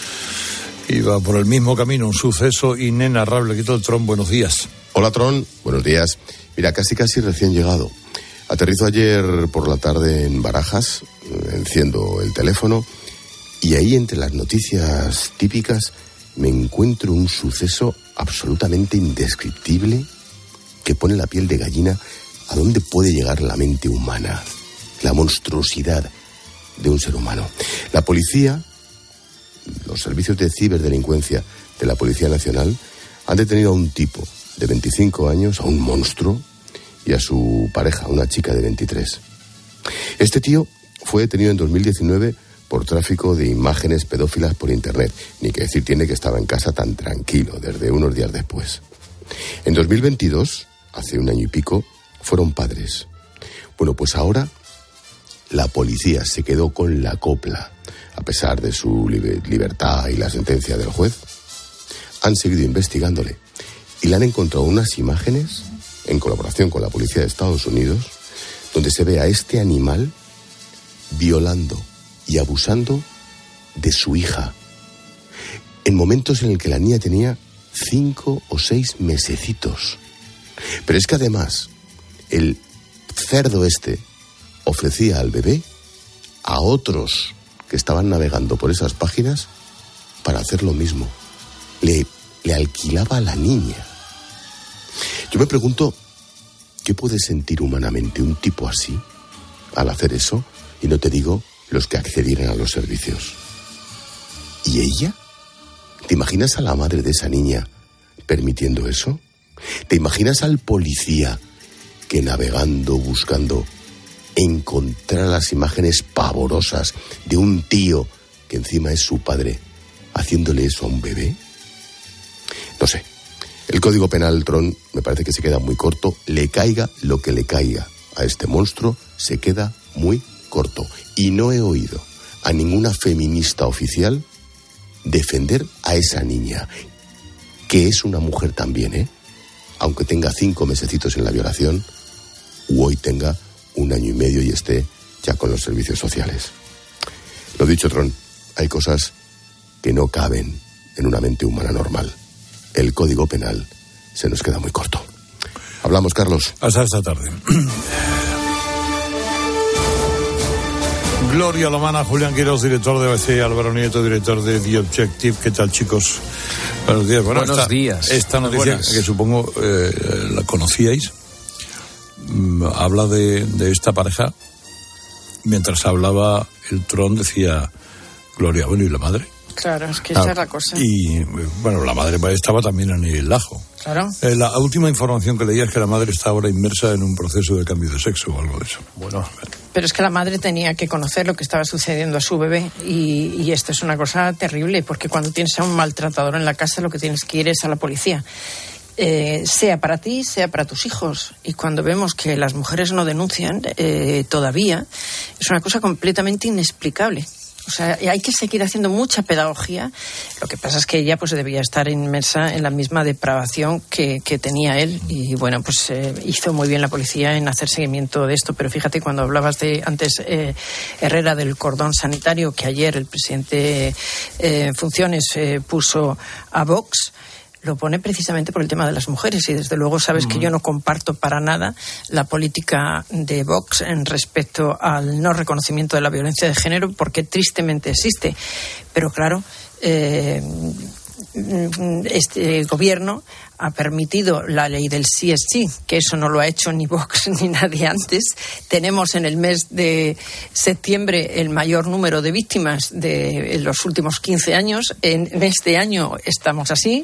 iba por el mismo camino, un suceso inenarrable. Quito el Tron, buenos días. Hola Tron, buenos días. Mira, casi casi recién llegado. Aterrizo ayer por la tarde en Barajas, enciendo el teléfono y ahí entre las noticias típicas me encuentro un suceso absolutamente indescriptible que pone la piel de gallina a dónde puede llegar la mente humana, la monstruosidad de un ser humano. La policía, los servicios de ciberdelincuencia de la Policía Nacional han detenido a un tipo de veinticinco años, a un monstruo, y a su pareja, una chica de veintitrés. Este tío fue detenido en dos mil diecinueve por tráfico de imágenes pedófilas por internet. Ni que decir tiene que estaba en casa tan tranquilo desde unos días después. En dos mil veintidós, hace un año y pico, fueron padres. Bueno, pues ahora la policía se quedó con la copla, a pesar de su liber- libertad y la sentencia del juez. Han seguido investigándole y le han encontrado unas imágenes, en colaboración con la policía de Estados Unidos, donde se ve a este animal violando y abusando de su hija, en momentos en el que la niña tenía cinco o seis mesecitos. Pero es que además, el cerdo este ofrecía al bebé a otros que estaban navegando por esas páginas para hacer lo mismo. Le, le alquilaba a la niña. Yo me pregunto, ¿qué puede sentir humanamente un tipo así al hacer eso? Y no te digo los que accedieran a los servicios. ¿Y ella? ¿Te imaginas a la madre de esa niña permitiendo eso? ¿Te imaginas al policía que navegando, buscando, encontrar las imágenes pavorosas de un tío que encima es su padre, haciéndole eso a un bebé? No sé. El Código Penal, Tron, me parece que se queda muy corto. Le caiga lo que le caiga a este monstruo, se queda muy corto. Y no he oído a ninguna feminista oficial defender a esa niña, que es una mujer también, ¿eh? Aunque tenga cinco mesecitos en la violación, u hoy tenga un año y medio y esté ya con los servicios sociales. Lo dicho, Tron, hay cosas que no caben en una mente humana normal. El Código Penal se nos queda muy corto. Hablamos, Carlos. Hasta esta tarde. Gloria Lomana, Julián Quirós, director de A B C, Álvaro Nieto, director de The Objective. ¿Qué tal, chicos? Buenos días. Bueno, Buenos esta, días. Esta noticia, que supongo eh, la conocíais, mm, habla de, de esta pareja. Mientras hablaba el Tron, decía Gloria, bueno, ¿y la madre? Claro, es que Ah, esa es la cosa. Y, bueno, la madre estaba también en el Lajo. Claro. Eh, la última información que leía es que la madre está ahora inmersa en un proceso de cambio de sexo o algo de eso. Bueno, Pero es que la madre tenía que conocer lo que estaba sucediendo a su bebé y, y esto es una cosa terrible porque cuando tienes a un maltratador en la casa lo que tienes que ir es a la policía. Eh, sea para ti, sea para tus hijos. Y cuando vemos que las mujeres no denuncian eh, todavía, es una cosa completamente inexplicable. O sea, hay que seguir haciendo mucha pedagogía. Lo que pasa es que ella pues debía estar inmersa en la misma depravación que, que tenía él. Y bueno, pues eh, hizo muy bien la policía en hacer seguimiento de esto. Pero fíjate, cuando hablabas de antes, eh, Herrera, del cordón sanitario, que ayer el presidente eh, en funciones eh, puso a Vox, lo pone precisamente por el tema de las mujeres y desde luego sabes que yo no comparto para nada la política de Vox en respecto al no reconocimiento de la violencia de género porque tristemente existe. Pero claro, eh, este gobierno ha permitido la ley del sí es sí, que eso no lo ha hecho ni Vox ni nadie antes. Tenemos en el mes de septiembre el mayor número de víctimas de en los últimos quince años. En, en este año estamos así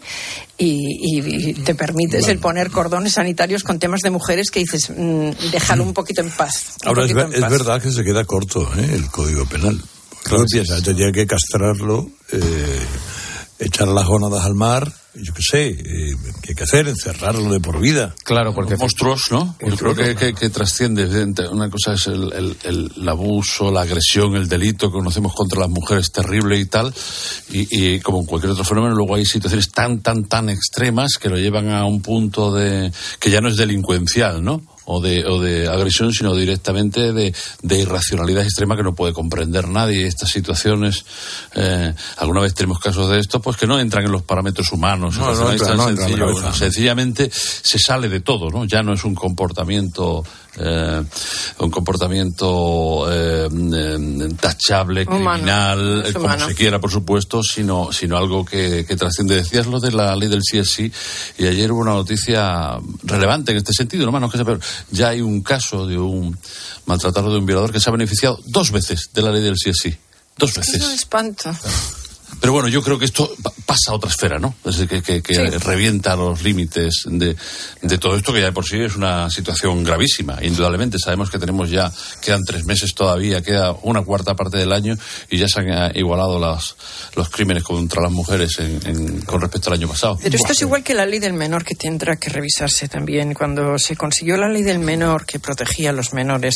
y, y, y te permites bueno. el poner cordones sanitarios con temas de mujeres que dices, mmm, déjalo un poquito en paz. Ahora es, ver, es verdad que se queda corto ¿eh? el Código Penal. Claro, piensa, tendría que castrarlo, eh, echar las gónadas al mar. Yo qué sé, eh, ¿qué hay que hacer? Encerrarlo de por vida. Claro, porque monstruos, ¿no? Yo creo que, que, que trasciende. Una cosa es el, el, el, el abuso, la agresión, el delito que conocemos contra las mujeres, terrible y tal. Y, y como en cualquier otro fenómeno, luego hay situaciones tan, tan, tan extremas que lo llevan a un punto de que ya no es delincuencial, ¿no? O de, o de agresión, sino directamente de, de irracionalidad extrema que no puede comprender nadie. Estas situaciones, eh, alguna vez tenemos casos de esto, pues que no entran en los parámetros humanos. No, no, entra, no, sencillo, bueno, sencillamente se sale de todo, ¿no? Ya no es un comportamiento eh, un comportamiento eh, eh, tachable, criminal, eh, como se quiera, por supuesto, sino sino algo que, que trasciende. Decías lo de la ley del sí es sí, y ayer hubo una noticia relevante en este sentido, no más no que sepa. Ya hay un caso de un maltratador, de un violador que se ha beneficiado dos veces de la ley del sí es sí. Dos veces. Eso es espanto. Pero bueno, yo creo que esto pasa a otra esfera, ¿no? Es decir, que, que, que sí. revienta los límites de, de todo esto, que ya de por sí es una situación gravísima. Indudablemente sabemos que tenemos ya, quedan tres meses todavía, queda una cuarta parte del año y ya se han igualado las, los crímenes contra las mujeres en, en, con respecto al año pasado. Pero esto es igual que la ley del menor, que tendrá que revisarse también. Cuando se consiguió la ley del menor, que protegía a los menores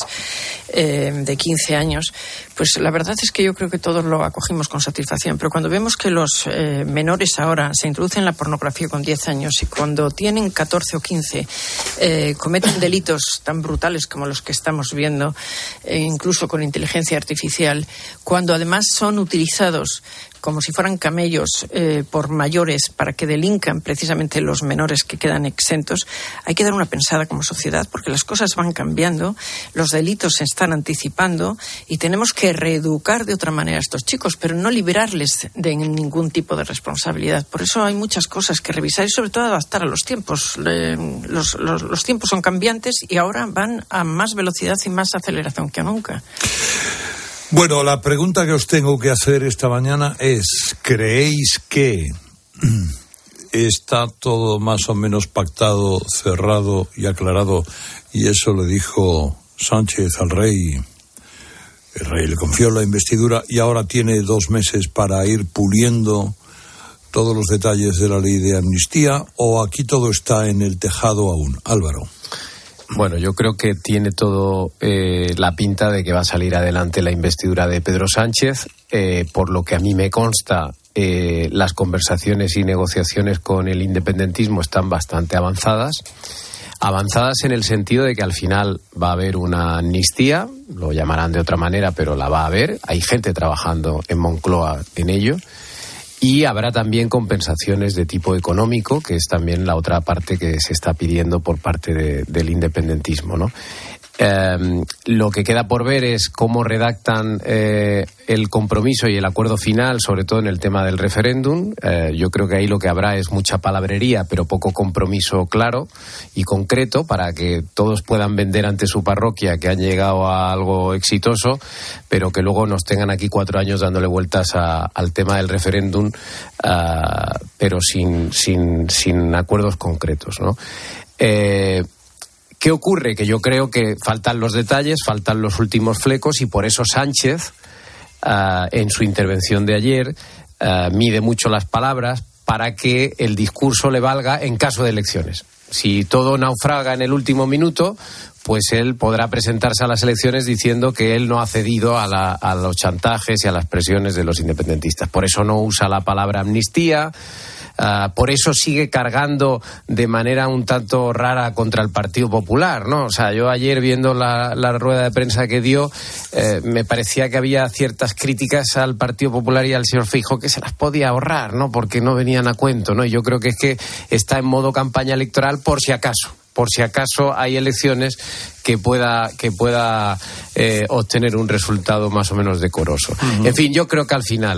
eh, de quince años, pues la verdad es que yo creo que todos lo acogimos con satisfacción. Pero cuando vemos que los eh, menores ahora se introducen la pornografía con diez años y cuando tienen catorce o quince eh, cometen delitos tan brutales como los que estamos viendo, eh, incluso con inteligencia artificial, cuando además son utilizados como si fueran camellos eh, por mayores para que delincan precisamente los menores que quedan exentos, hay que dar una pensada como sociedad, porque las cosas van cambiando, los delitos se están anticipando y tenemos que reeducar de otra manera a estos chicos, pero no liberarles de ningún tipo de responsabilidad. Por eso hay muchas cosas que revisar y sobre todo adaptar a los tiempos. Eh, los, los, los tiempos son cambiantes y ahora van a más velocidad y más aceleración que nunca. Bueno, la pregunta que os tengo que hacer esta mañana es, ¿creéis que está todo más o menos pactado, cerrado y aclarado? Y eso le dijo Sánchez al rey. El rey le confió la investidura y ahora tiene dos meses para ir puliendo todos los detalles de la ley de amnistía, ¿o aquí todo está en el tejado aún? Álvaro. Bueno, yo creo que tiene todo eh, la pinta de que va a salir adelante la investidura de Pedro Sánchez. Eh, por lo que a mí me consta, eh, las conversaciones y negociaciones con el independentismo están bastante avanzadas. Avanzadas en el sentido de que al final va a haber una amnistía, lo llamarán de otra manera, pero la va a haber. Hay gente trabajando en Moncloa en ello. Y habrá también compensaciones de tipo económico, que es también la otra parte que se está pidiendo por parte de, del independentismo, ¿no? Eh, lo que queda por ver es cómo redactan eh, el compromiso y el acuerdo final, sobre todo en el tema del referéndum. Eh, yo creo que ahí lo que habrá es mucha palabrería, pero poco compromiso claro y concreto para que todos puedan vender ante su parroquia que han llegado a algo exitoso, pero que luego nos tengan aquí cuatro años dándole vueltas a, al tema del referéndum, uh, pero sin, sin, sin acuerdos concretos, ¿no? Eh, ¿Qué ocurre? Que yo creo que faltan los detalles, faltan los últimos flecos y por eso Sánchez, uh, en su intervención de ayer, uh, mide mucho las palabras para que el discurso le valga en caso de elecciones. Si todo naufraga en el último minuto, pues él podrá presentarse a las elecciones diciendo que él no ha cedido a, la, a los chantajes y a las presiones de los independentistas. Por eso no usa la palabra amnistía. Uh, por eso sigue cargando de manera un tanto rara contra el Partido Popular, ¿no? O sea, yo ayer viendo la, la rueda de prensa que dio, eh, me parecía que había ciertas críticas al Partido Popular y al señor Feijóo que se las podía ahorrar, ¿no? Porque no venían a cuento, ¿no? Y yo creo que es que está en modo campaña electoral por si acaso. por si acaso hay elecciones que pueda que pueda eh, obtener un resultado más o menos decoroso. Uh-huh. En fin, yo creo que al final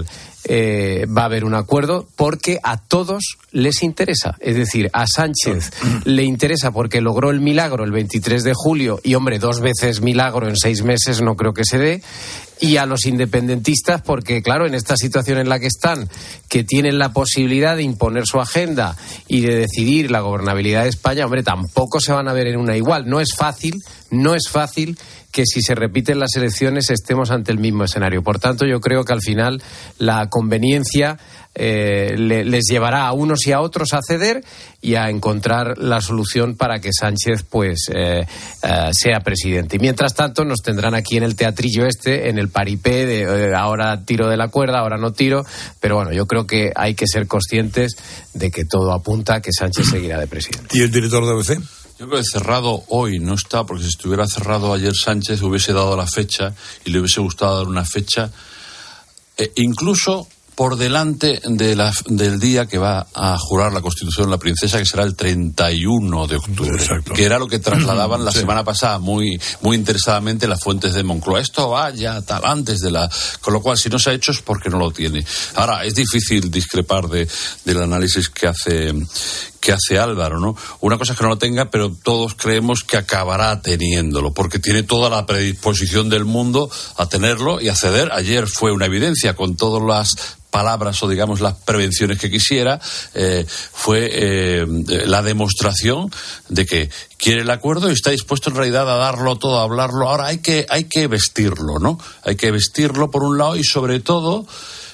eh, va a haber un acuerdo porque a todos les interesa. Es decir, a Sánchez le interesa porque logró el milagro el veintitrés de julio y, hombre, dos veces milagro en seis meses no creo que se dé. Y a los independentistas porque, claro, en esta situación en la que están, que tienen la posibilidad de imponer su agenda y de decidir la gobernabilidad de España, hombre, tampoco se van a ver en una igual. No es fácil, no es fácil que si se repiten las elecciones estemos ante el mismo escenario. Por tanto, yo creo que al final la conveniencia eh, le, les llevará a unos y a otros a ceder y a encontrar la solución para que Sánchez pues eh, eh, sea presidente. Y mientras tanto nos tendrán aquí en el teatrillo este, en el paripé de eh, ahora tiro de la cuerda, ahora no tiro, pero bueno, yo creo que hay que ser conscientes de que todo apunta a que Sánchez seguirá de presidente. ¿Y el director de A B C? Yo creo que cerrado hoy no está, porque si estuviera cerrado ayer Sánchez hubiese dado la fecha y le hubiese gustado dar una fecha, eh, incluso por delante de la, del día que va a jurar la Constitución la princesa, que será el treinta y uno de octubre. Exacto. Que era lo que trasladaban la sí. semana pasada muy muy interesadamente las fuentes de Moncloa. Esto va ya tal antes de la... Con lo cual, si no se ha hecho es porque no lo tiene. Ahora, es difícil discrepar de del análisis que hace... que hace Álvaro, ¿no? Una cosa es que no lo tenga, pero todos creemos que acabará teniéndolo, porque tiene toda la predisposición del mundo a tenerlo y a ceder. Ayer fue una evidencia, con todas las palabras o, digamos, las prevenciones que quisiera, eh, fue eh, la demostración de que quiere el acuerdo y está dispuesto en realidad a darlo todo, a hablarlo. Ahora hay que, hay que vestirlo, ¿no? Hay que vestirlo por un lado y, sobre todo,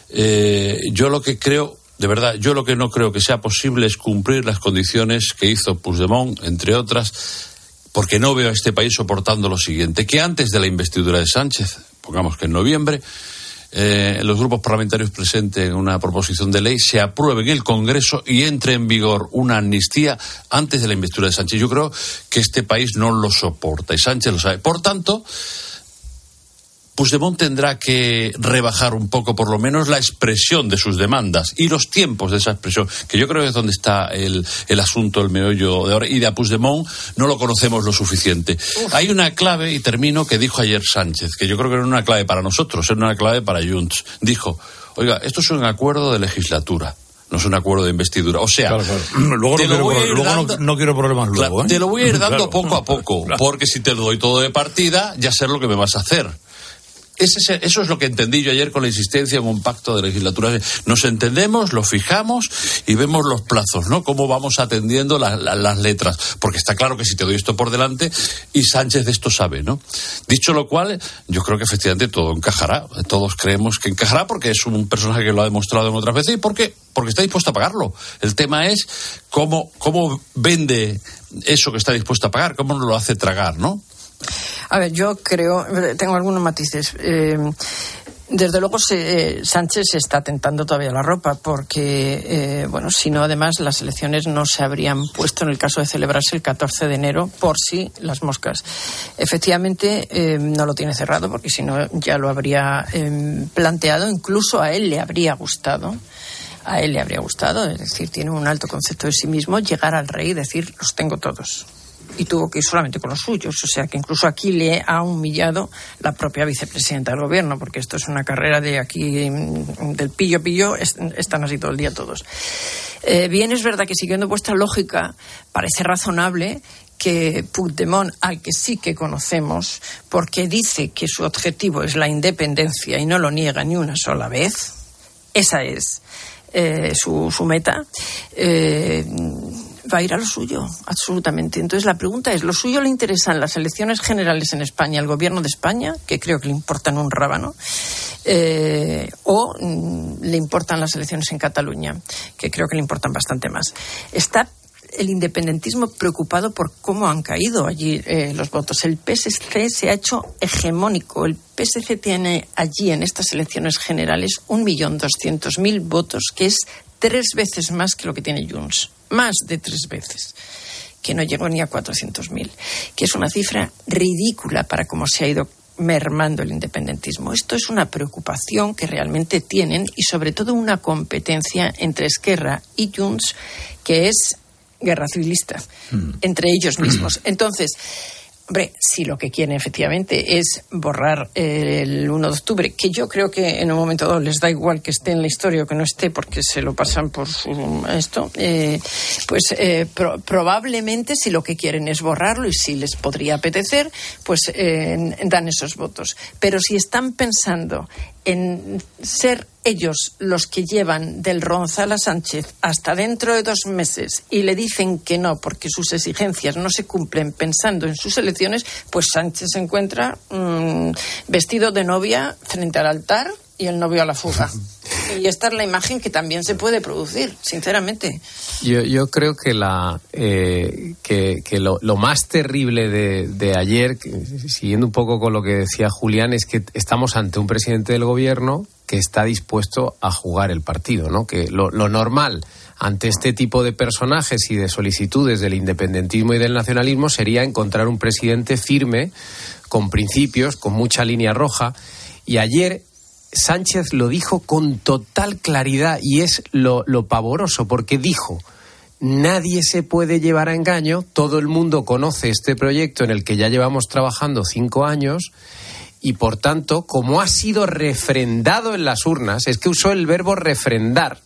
eh, yo lo que creo... De verdad, yo lo que no creo que sea posible es cumplir las condiciones que hizo Puigdemont, entre otras, porque no veo a este país soportando lo siguiente, que antes de la investidura de Sánchez, pongamos que en noviembre, eh, los grupos parlamentarios presenten una proposición de ley, se apruebe en el Congreso y entre en vigor una amnistía antes de la investidura de Sánchez. Yo creo que este país no lo soporta y Sánchez lo sabe. Por tanto, Puigdemont tendrá que rebajar un poco, por lo menos, la expresión de sus demandas y los tiempos de esa expresión, que yo creo que es donde está el, el asunto, el meollo de ahora. Y de a Puigdemont no lo conocemos lo suficiente. Uf. Hay una clave, y termino, que dijo ayer Sánchez, que yo creo que no era una clave para nosotros, era una clave para Junts. Dijo, oiga, esto es un acuerdo de legislatura. No es un acuerdo de investidura. O sea, claro, claro. Luego, no quiero, luego dando, no, no quiero problemas luego. Claro, ¿eh? Te lo voy a ir dando claro. poco a poco, claro. Porque si te lo doy todo de partida, ya sé lo que me vas a hacer. Ese, eso es lo que entendí yo ayer con la insistencia en un pacto de legislatura. Nos entendemos, lo fijamos y vemos los plazos, ¿no? Cómo vamos atendiendo la, la, las letras. Porque está claro que si te doy esto por delante, y Sánchez de esto sabe, ¿no? Dicho lo cual, yo creo que efectivamente todo encajará. Todos creemos que encajará porque es un personaje que lo ha demostrado en otras veces y porque, porque está dispuesto a pagarlo. El tema es cómo, cómo vende eso que está dispuesto a pagar, cómo lo hace tragar, ¿no? A ver, yo creo, tengo algunos matices. Eh, desde luego se, eh, Sánchez se está tentando todavía la ropa porque, eh, bueno, si no, además las elecciones no se habrían puesto en el caso de celebrarse el catorce de enero por si las moscas. Efectivamente, eh, no lo tiene cerrado porque si no ya lo habría eh, planteado, incluso a él le habría gustado. A él le habría gustado, es decir, tiene un alto concepto de sí mismo, llegar al rey y decir, los tengo todos. Y tuvo que ir solamente con los suyos, o sea que incluso aquí le ha humillado la propia vicepresidenta del gobierno, porque esto es una carrera de aquí, del pillo pillo, están así todo el día todos. Eh, bien, es verdad que siguiendo vuestra lógica, parece razonable que Puigdemont, al que sí que conocemos, porque dice que su objetivo es la independencia y no lo niega ni una sola vez, esa es eh, su, su meta, eh, va a ir a lo suyo, absolutamente. Entonces la pregunta es, ¿lo suyo le interesan las elecciones generales en España, al gobierno de España, que creo que le importan un rábano, eh, o mm, le importan las elecciones en Cataluña, que creo que le importan bastante más? Está el independentismo preocupado por cómo han caído allí eh, los votos. El P S C se ha hecho hegemónico. El P S C tiene allí en estas elecciones generales un millón doscientos mil votos, que es tres veces más que lo que tiene Junts. Más de tres veces, que no llegó ni a cuatrocientos mil, que es una cifra ridícula para cómo se ha ido mermando el independentismo. Esto es una preocupación que realmente tienen y sobre todo una competencia entre Esquerra y Junts que es guerra civilista, mm. entre ellos mismos. Entonces, Hombre, si lo que quieren efectivamente es borrar el uno de octubre, que yo creo que en un momento dado les da igual que esté en la historia o que no esté porque se lo pasan por su, esto, eh, pues eh, pro, probablemente si lo que quieren es borrarlo y si les podría apetecer, pues eh, dan esos votos. Pero si están pensando en ser ellos los que llevan del Ronzal a Sánchez hasta dentro de dos meses y le dicen que no porque sus exigencias no se cumplen pensando en sus elecciones, pues Sánchez se encuentra mmm, vestido de novia frente al altar y el novio a la fuga. Y esta es la imagen que también se puede producir, sinceramente. Yo, yo creo que la eh, que, que lo, lo más terrible de, de ayer, que, siguiendo un poco con lo que decía Julián, es que estamos ante un presidente del gobierno que está dispuesto a jugar el partido, ¿no? Que lo, lo normal ante este tipo de personajes y de solicitudes del independentismo y del nacionalismo sería encontrar un presidente firme, con principios, con mucha línea roja. Y ayer Sánchez lo dijo con total claridad y es lo, lo pavoroso, porque dijo: nadie se puede llevar a engaño, todo el mundo conoce este proyecto en el que ya llevamos trabajando cinco años y, por tanto, como ha sido refrendado en las urnas, es que usó el verbo refrendar,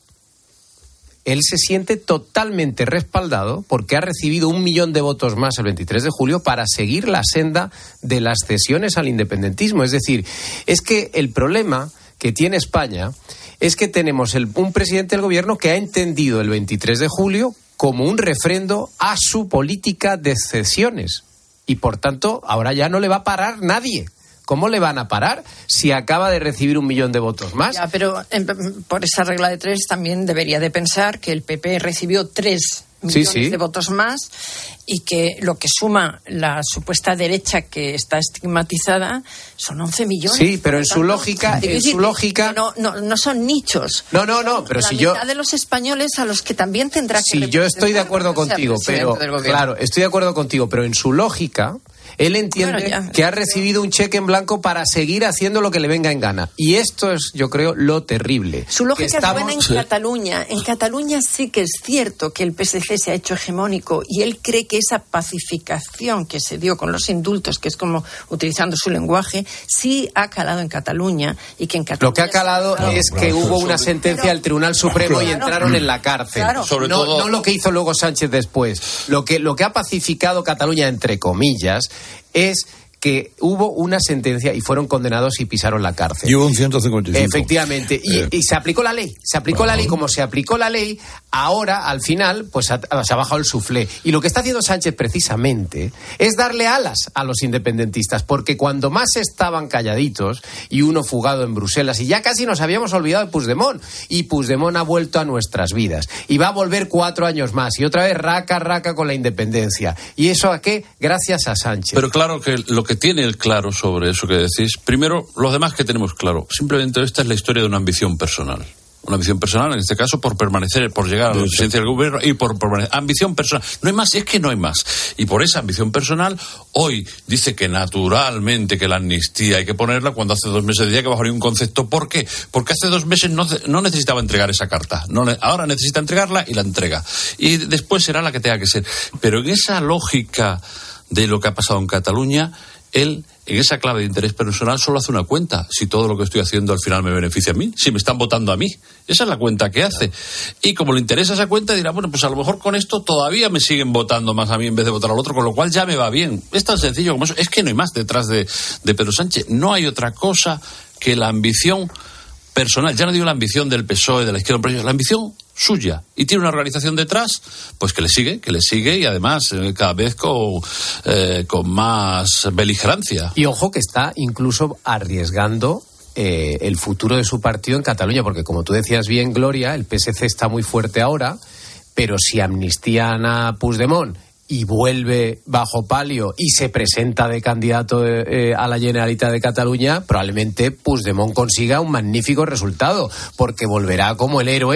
él se siente totalmente respaldado porque ha recibido un millón de votos más el veintitrés de julio para seguir la senda de las cesiones al independentismo. Es decir, es que el problema que tiene España es que tenemos el, un presidente del gobierno que ha entendido el veintitrés de julio como un refrendo a su política de cesiones y, por tanto, ahora ya no le va a parar nadie. ¿Cómo le van a parar si acaba de recibir un millón de votos más? Ya, pero en, por esa regla de tres también debería de pensar que el P P recibió tres millones sí, sí. de votos más y que lo que suma la supuesta derecha que está estigmatizada son once millones. Sí, pero en su lógica, en su lógica no, no, no son nichos. No, no, no, pero la si yo la mitad de los españoles a los que también tendrá que Si yo estoy de acuerdo contigo, pero claro, estoy de acuerdo contigo, pero en su lógica él entiende bueno, que ha recibido un cheque en blanco para seguir haciendo lo que le venga en gana. Y esto es, yo creo, lo terrible. Su lógica estamos... es buena en sí. Cataluña. En Cataluña sí que es cierto que el P S C se ha hecho hegemónico y él cree que esa pacificación que se dio con los indultos, que es como utilizando su lenguaje, sí ha calado en Cataluña y que en Cataluña... Lo que ha calado ha es que hubo una sentencia del Tribunal Supremo claro. y entraron en la cárcel. Claro. Sobre no, todo... no lo que hizo luego Sánchez después. Lo que, lo que ha pacificado Cataluña, entre comillas, es que hubo una sentencia y fueron condenados y pisaron la cárcel. Y hubo un ciento cincuenta y cinco. Efectivamente. Y, eh. y se aplicó la ley. Se aplicó bueno. la ley. Como se aplicó la ley, ahora, al final, pues ha, se ha bajado el suflé. Y lo que está haciendo Sánchez, precisamente, es darle alas a los independentistas. Porque cuando más estaban calladitos y uno fugado en Bruselas, y ya casi nos habíamos olvidado de Puigdemont. Y Puigdemont ha vuelto a nuestras vidas. Y va a volver cuatro años más. Y otra vez raca, raca con la independencia. ¿Y eso a qué? Gracias a Sánchez. Pero claro que lo que tiene el claro sobre eso que decís, primero, los demás que tenemos claro, simplemente esta es la historia de una ambición personal. Una ambición personal, en este caso, por permanecer, por llegar a la presidencia del gobierno y por permanecer. Ambición personal. No hay más, es que no hay más. Y por esa ambición personal, hoy dice que naturalmente que la amnistía hay que ponerla cuando hace dos meses decía que bajaría un concepto. ¿Por qué? Porque hace dos meses no, no necesitaba entregar esa carta. No, ahora necesita entregarla y la entrega. Y después será la que tenga que ser. Pero en esa lógica de lo que ha pasado en Cataluña, él, en esa clave de interés personal, solo hace una cuenta. Si todo lo que estoy haciendo al final me beneficia a mí, si me están votando a mí. Esa es la cuenta que hace. Y como le interesa esa cuenta, dirá, bueno, pues a lo mejor con esto todavía me siguen votando más a mí en vez de votar al otro, con lo cual ya me va bien. Es tan sencillo como eso. Es que no hay más detrás de, de Pedro Sánchez. No hay otra cosa que la ambición personal. Ya no digo la ambición del P S O E, de la izquierda, la ambición suya, y tiene una organización detrás pues que le sigue, que le sigue y además eh, cada vez con, eh, con más beligerancia. Y ojo que está incluso arriesgando eh, el futuro de su partido en Cataluña, porque como tú decías bien, Gloria, el P S C está muy fuerte ahora, pero si amnistían a Puigdemont y vuelve bajo palio y se presenta de candidato eh, a la Generalitat de Cataluña, probablemente Puigdemont consiga un magnífico resultado, porque volverá como el héroe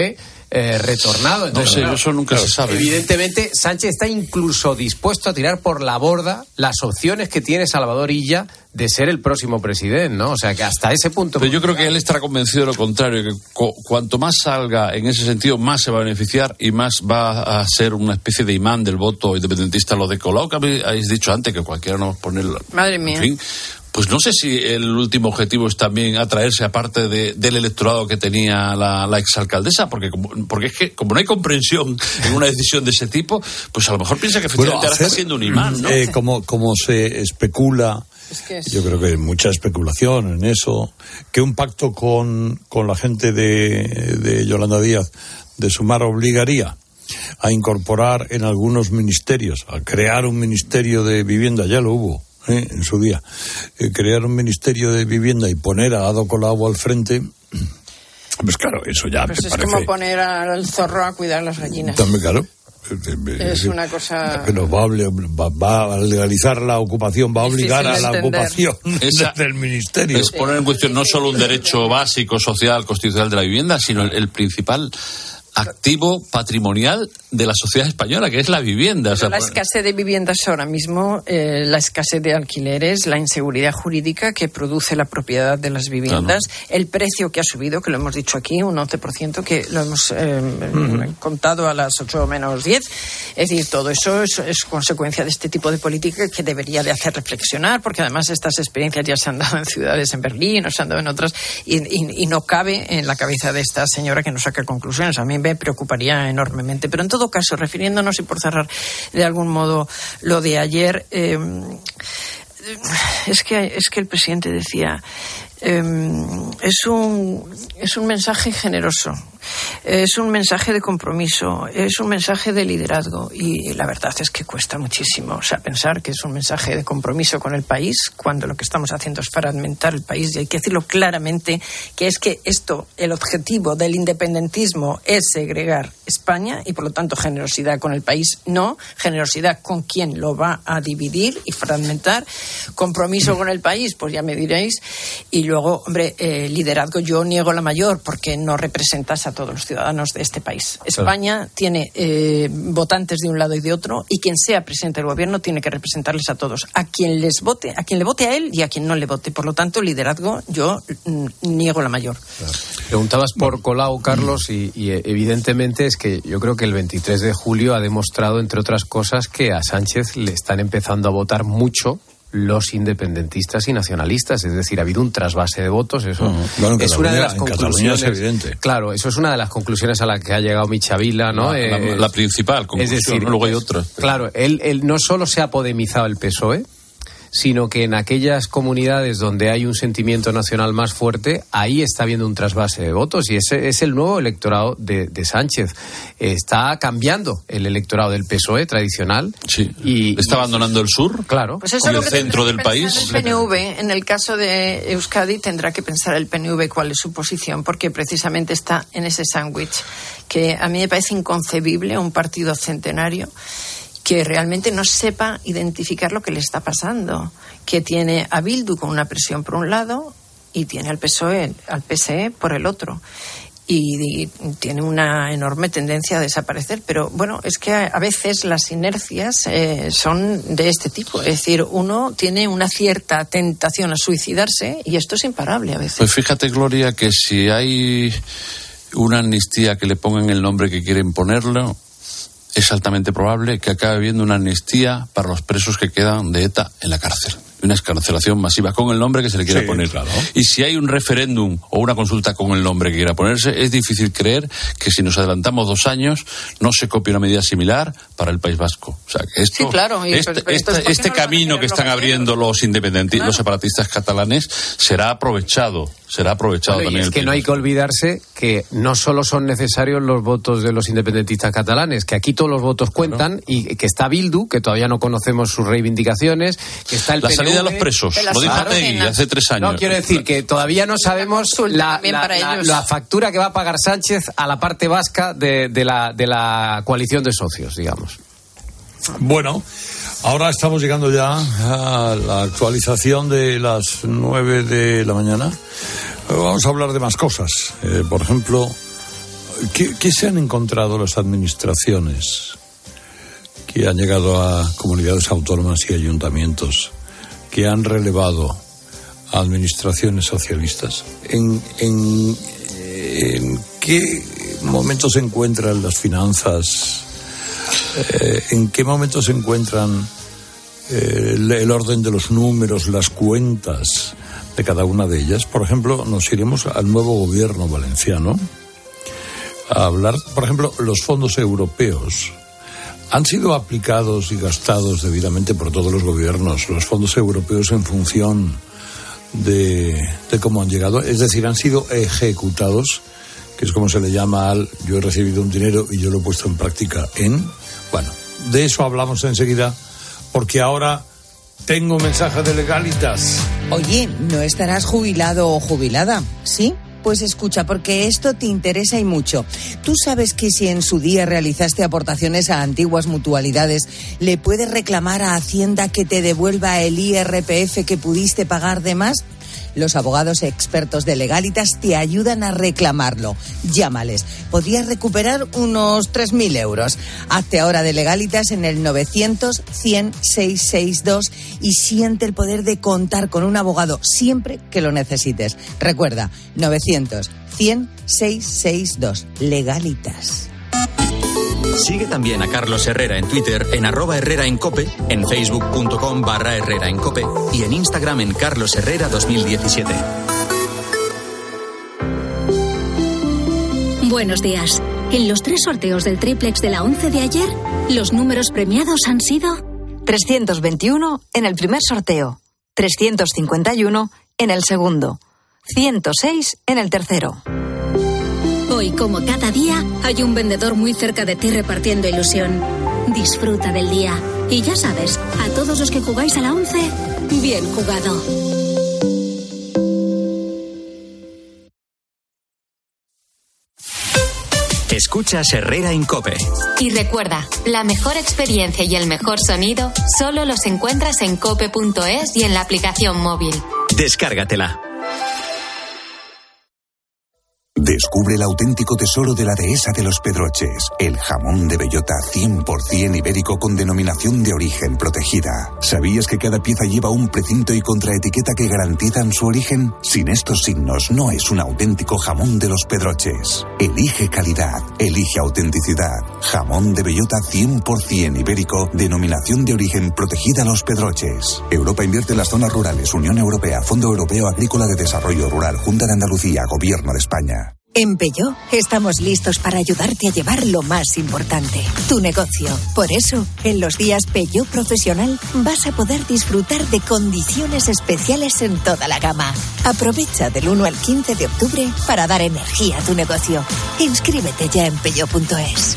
eh, retornado. Entonces, no sé, claro, eso nunca claro, se sabe. Evidentemente, Sánchez está incluso dispuesto a tirar por la borda las opciones que tiene Salvador Illa de ser el próximo presidente, ¿no? O sea, que hasta ese punto... Pero yo creo que él estará convencido de lo contrario, que cu- cuanto más salga en ese sentido, más se va a beneficiar y más va a ser una especie de imán del voto independentista. Lo de Colau, que habéis dicho antes, que cualquiera no va a poner... Madre mía. En fin, pues no sé si el último objetivo es también atraerse, aparte de, del electorado que tenía la, la exalcaldesa, porque, como, porque es que como no hay comprensión en una decisión de ese tipo, pues a lo mejor piensa que efectivamente bueno, ahora hacer, está siendo un imán, ¿no? Eh, como, como se especula, es que es... yo creo que hay mucha especulación en eso, que un pacto con, con la gente de, de Yolanda Díaz de Sumar obligaría a incorporar en algunos ministerios, a crear un ministerio de vivienda, ya lo hubo ¿eh? en su día, eh, crear un ministerio de vivienda y poner a Ada Colau al frente, pues claro, eso ya pues me es parece... como poner al zorro a cuidar las gallinas. También, claro. Es una cosa... Que nos va a, va, va a legalizar la ocupación, va a obligar a la ocupación Esa, del ministerio. Es poner en cuestión no solo un derecho básico, social, constitucional de la vivienda, sino el, el principal activo patrimonial de la sociedad española, que es la vivienda. O sea, la escasez de viviendas ahora mismo, eh, la escasez de alquileres, la inseguridad jurídica que produce la propiedad de las viviendas, claro. El precio que ha subido, que lo hemos dicho aquí, un once por ciento, que lo hemos eh, uh-huh. contado a las ocho menos diez. Es decir, todo eso es, es consecuencia de este tipo de política que debería de hacer reflexionar, porque además estas experiencias ya se han dado en ciudades, en Berlín, o se han dado en otras, y, y, y no cabe en la cabeza de esta señora que no saca conclusiones. A mí me preocuparía enormemente. Pero en todo caso, refiriéndonos y por cerrar de algún modo lo de ayer, eh, es que es que el presidente decía eh, es un es un mensaje generoso, es un mensaje de compromiso, es un mensaje de liderazgo, y la verdad es que cuesta muchísimo, o sea, pensar que es un mensaje de compromiso con el país cuando lo que estamos haciendo es fragmentar el país. Y hay que decirlo claramente, que es que esto, el objetivo del independentismo es segregar España, y por lo tanto generosidad con el país no, generosidad con quien lo va a dividir y fragmentar, compromiso con el país, pues ya me diréis, y luego, hombre, eh, liderazgo, yo niego la mayor, porque no representas a todos los ciudadanos de este país. España claro. tiene eh, votantes de un lado y de otro, y quien sea presidente del gobierno tiene que representarles a todos, a quien les vote, a quien le vote a él y a quien no le vote. Por lo tanto, liderazgo, yo mm, niego la mayor. Claro. Preguntabas por Colau, Carlos, y, y evidentemente es que yo creo que el veintitrés de julio ha demostrado, entre otras cosas, que a Sánchez le están empezando a votar mucho los independentistas y nacionalistas, es decir, ha habido un trasvase de votos. Eso uh-huh. bueno, es una de las conclusiones. Es evidente. Claro, eso es una de las conclusiones a la que ha llegado Michavila, ¿no? La, eh, la, la principal conclusión, es decir, ¿no? Luego hay otras. Claro, él, él no solo se ha podemizado el P S O E, sino que en aquellas comunidades donde hay un sentimiento nacional más fuerte, ahí está habiendo un trasvase de votos, y ese es el nuevo electorado de, de Sánchez. Está cambiando el electorado del P S O E tradicional. Sí. Y, está y abandonando el sur, claro, pues eso y el centro del país. El P N V, en el caso de Euskadi, tendrá que pensar el P N V cuál es su posición, porque precisamente está en ese sándwich que a mí me parece inconcebible, un partido centenario que realmente no sepa identificar lo que le está pasando, que tiene a Bildu con una presión por un lado y tiene al P S O E, al P S E por el otro. Y, y tiene una enorme tendencia a desaparecer. Pero bueno, es que a, a veces las inercias eh, son de este tipo. Es decir, uno tiene una cierta tentación a suicidarse, y esto es imparable a veces. Pues fíjate, Gloria, que si hay una amnistía que le pongan el nombre que quieren ponerlo, es altamente probable que acabe habiendo una amnistía para los presos que quedan de ETA en la cárcel. Una escarcelación masiva con el nombre que se le quiera sí, poner. Claro. Y si hay un referéndum o una consulta con el nombre que quiera ponerse, es difícil creer que si nos adelantamos dos años no se copie una medida similar para el País Vasco. O sea, que esto, sí, claro. Y este, pero, pero este, este no camino que están abriendo los independentistas, claro. los separatistas catalanes, será aprovechado. Será aprovechado bueno, también. Y es que no hay que olvidarse que no solo son necesarios los votos de los independentistas catalanes, que aquí todos los votos cuentan, claro. y que está Bildu, que todavía no conocemos sus reivindicaciones, que está el la P N V, salida de los presos, lo dijo Tegui hace tres años. No, quiero decir que todavía no sabemos la, la, la, la factura que va a pagar Sánchez a la parte vasca de, de, la, de la coalición de socios, digamos. Bueno, ahora estamos llegando ya a la actualización de las nueve de la mañana. Vamos a hablar de más cosas. Eh, por ejemplo, ¿qué, ¿qué se han encontrado las administraciones que han llegado a comunidades autónomas y ayuntamientos que han relevado a administraciones socialistas? ¿En, en, en qué momento se encuentran las finanzas? Eh, ¿En qué momento se encuentran eh, el, el orden de los números, las cuentas de cada una de ellas? Por ejemplo, nos iremos al nuevo gobierno valenciano a hablar, por ejemplo, los fondos europeos. ¿Han sido aplicados y gastados debidamente por todos los gobiernos los fondos europeos en función de, de cómo han llegado? Es decir, ¿han sido ejecutados? Que es como se le llama al yo he recibido un dinero y yo lo he puesto en práctica en... Bueno, de eso hablamos enseguida, porque ahora tengo un mensaje de Legalitas. Oye, ¿no estarás jubilado o jubilada? ¿Sí? Pues escucha, porque esto te interesa y mucho. Tú sabes que si en su día realizaste aportaciones a antiguas mutualidades, le puedes reclamar a Hacienda que te devuelva el I R P F que pudiste pagar de más. Los abogados expertos de Legalitas te ayudan a reclamarlo. Llámales. Podrías recuperar unos tres mil euros. Hazte ahora de Legalitas en el novecientos, cien, seiscientos sesenta y dos y siente el poder de contar con un abogado siempre que lo necesites. Recuerda, novecientos, cien, seiscientos sesenta y dos. Legalitas. Sigue también a Carlos Herrera en Twitter, en arroba Herrera en Cope, en facebook.com barra Herrera en Cope y en Instagram en Carlos Herrera dos mil diecisiete. Buenos días. En los tres sorteos del triplex de la once de ayer, los números premiados han sido trescientos veintiuno en el primer sorteo, trescientos cincuenta y uno en el segundo, ciento seis en el tercero. Hoy, como cada día, hay un vendedor muy cerca de ti repartiendo ilusión. Disfruta del día. Y ya sabes, a todos los que jugáis a la once, bien jugado. Escuchas Herrera en Cope. Y recuerda, la mejor experiencia y el mejor sonido solo los encuentras en cope punto es y en la aplicación móvil. Descárgatela. Descubre el auténtico tesoro de la dehesa de los Pedroches, el jamón de bellota cien por ciento ibérico con denominación de origen protegida. ¿Sabías que cada pieza lleva un precinto y contraetiqueta que garantizan su origen? Sin estos signos no es un auténtico jamón de los Pedroches. Elige calidad, elige autenticidad. Jamón de bellota cien por ciento ibérico, denominación de origen protegida Los Pedroches. Europa invierte en las zonas rurales, Unión Europea, Fondo Europeo Agrícola de Desarrollo Rural, Junta de Andalucía, Gobierno de España. En Peugeot estamos listos para ayudarte a llevar lo más importante, tu negocio. Por eso, en los días Peugeot Profesional vas a poder disfrutar de condiciones especiales en toda la gama. Aprovecha del uno al quince de octubre para dar energía a tu negocio. Inscríbete ya en peugeot punto es.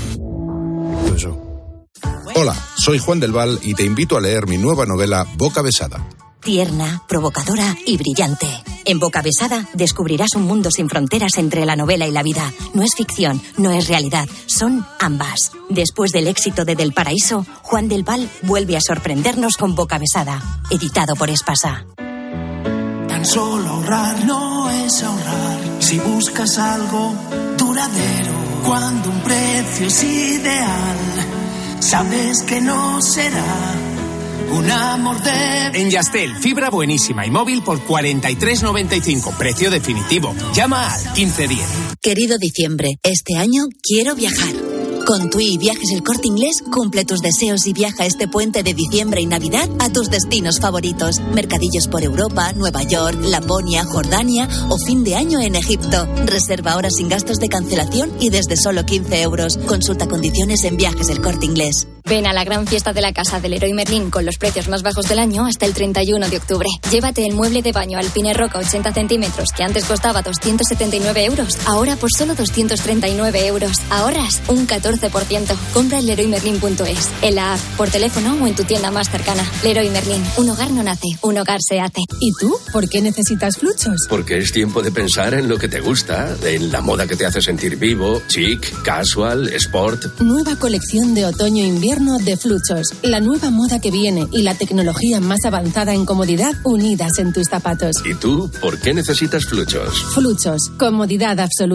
Hola, soy Juan del Val y te invito a leer mi nueva novela Boca Besada. Tierna, provocadora y brillante. En Boca Besada descubrirás un mundo sin fronteras entre la novela y la vida. No es ficción, no es realidad, son ambas. Después del éxito de Del Paraíso, Juan del Val vuelve a sorprendernos con Boca Besada, editado por Espasa. Tan solo ahorrar no es ahorrar. Si buscas algo duradero, cuando un precio es ideal, sabes que no será un amor de... En Yastel, fibra buenísima y móvil por cuarenta y tres noventa y cinco. Precio definitivo. Llama al quince diez. Querido diciembre, este año quiero viajar. Con TUI Viajes El Corte Inglés, cumple tus deseos y viaja este puente de diciembre y Navidad a tus destinos favoritos. Mercadillos por Europa, Nueva York, Laponia, Jordania o fin de año en Egipto. Reserva ahora sin gastos de cancelación y desde solo quince euros. Consulta condiciones en Viajes El Corte Inglés. Ven a la gran fiesta de la casa del Leroy Merlin con los precios más bajos del año hasta el treinta y uno de octubre. Llévate el mueble de baño Alpine Roca ochenta centímetros que antes costaba doscientos setenta y nueve euros, ahora por solo doscientos treinta y nueve euros. Ahorras un catorce por ciento. Compra en leroy merlin punto es, en la app, por teléfono o en tu tienda más cercana. Leroy Merlin, un hogar no nace, un hogar se hace. ¿Y tú? ¿Por qué necesitas Fluchos? Porque es tiempo de pensar en lo que te gusta, en la moda que te hace sentir vivo, chic, casual, sport. Nueva colección de otoño-invierno de Fluchos. La nueva moda que viene y la tecnología más avanzada en comodidad unidas en tus zapatos. ¿Y tú? ¿Por qué necesitas Fluchos? Fluchos. Comodidad absoluta.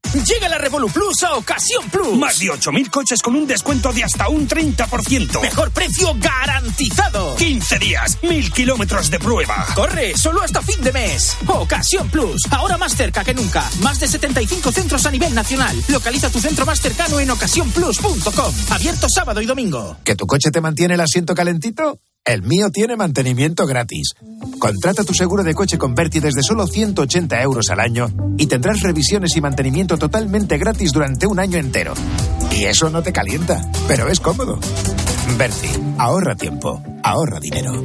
Llega la Revolut Plus a Ocasión Plus. Más de ocho mil coches con un descuento de hasta un treinta por ciento. Mejor precio garantizado. quince días, mil kilómetros de prueba. Corre, solo hasta fin de mes. Ocasión Plus, ahora más cerca que nunca. Más de setenta y cinco centros a nivel nacional. Localiza tu centro más cercano en ocasión plus punto com. Abierto sábado y domingo. ¿Que tu coche te mantiene el asiento calentito? El mío tiene mantenimiento gratis. Contrata tu seguro de coche con Berti desde solo ciento ochenta euros al año y tendrás revisiones y mantenimiento totalmente gratis durante un año entero. Y eso no te calienta, pero es cómodo. Berti, ahorra tiempo, ahorra dinero.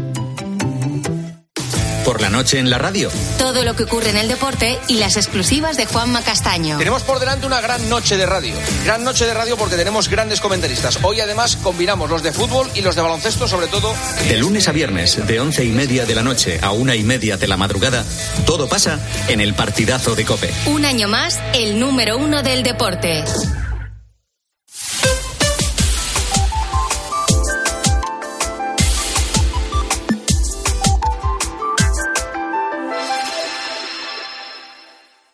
Por la noche en la radio. Todo lo que ocurre en el deporte y las exclusivas de Juanma Castaño. Tenemos por delante una gran noche de radio. Gran noche de radio porque tenemos grandes comentaristas. Hoy además combinamos los de fútbol y los de baloncesto, sobre todo. De lunes a viernes, de once y media de la noche a una y media de la madrugada, todo pasa en el partidazo de COPE. Un año más, el número uno del deporte.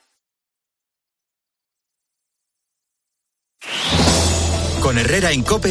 Con Herrera en COPE.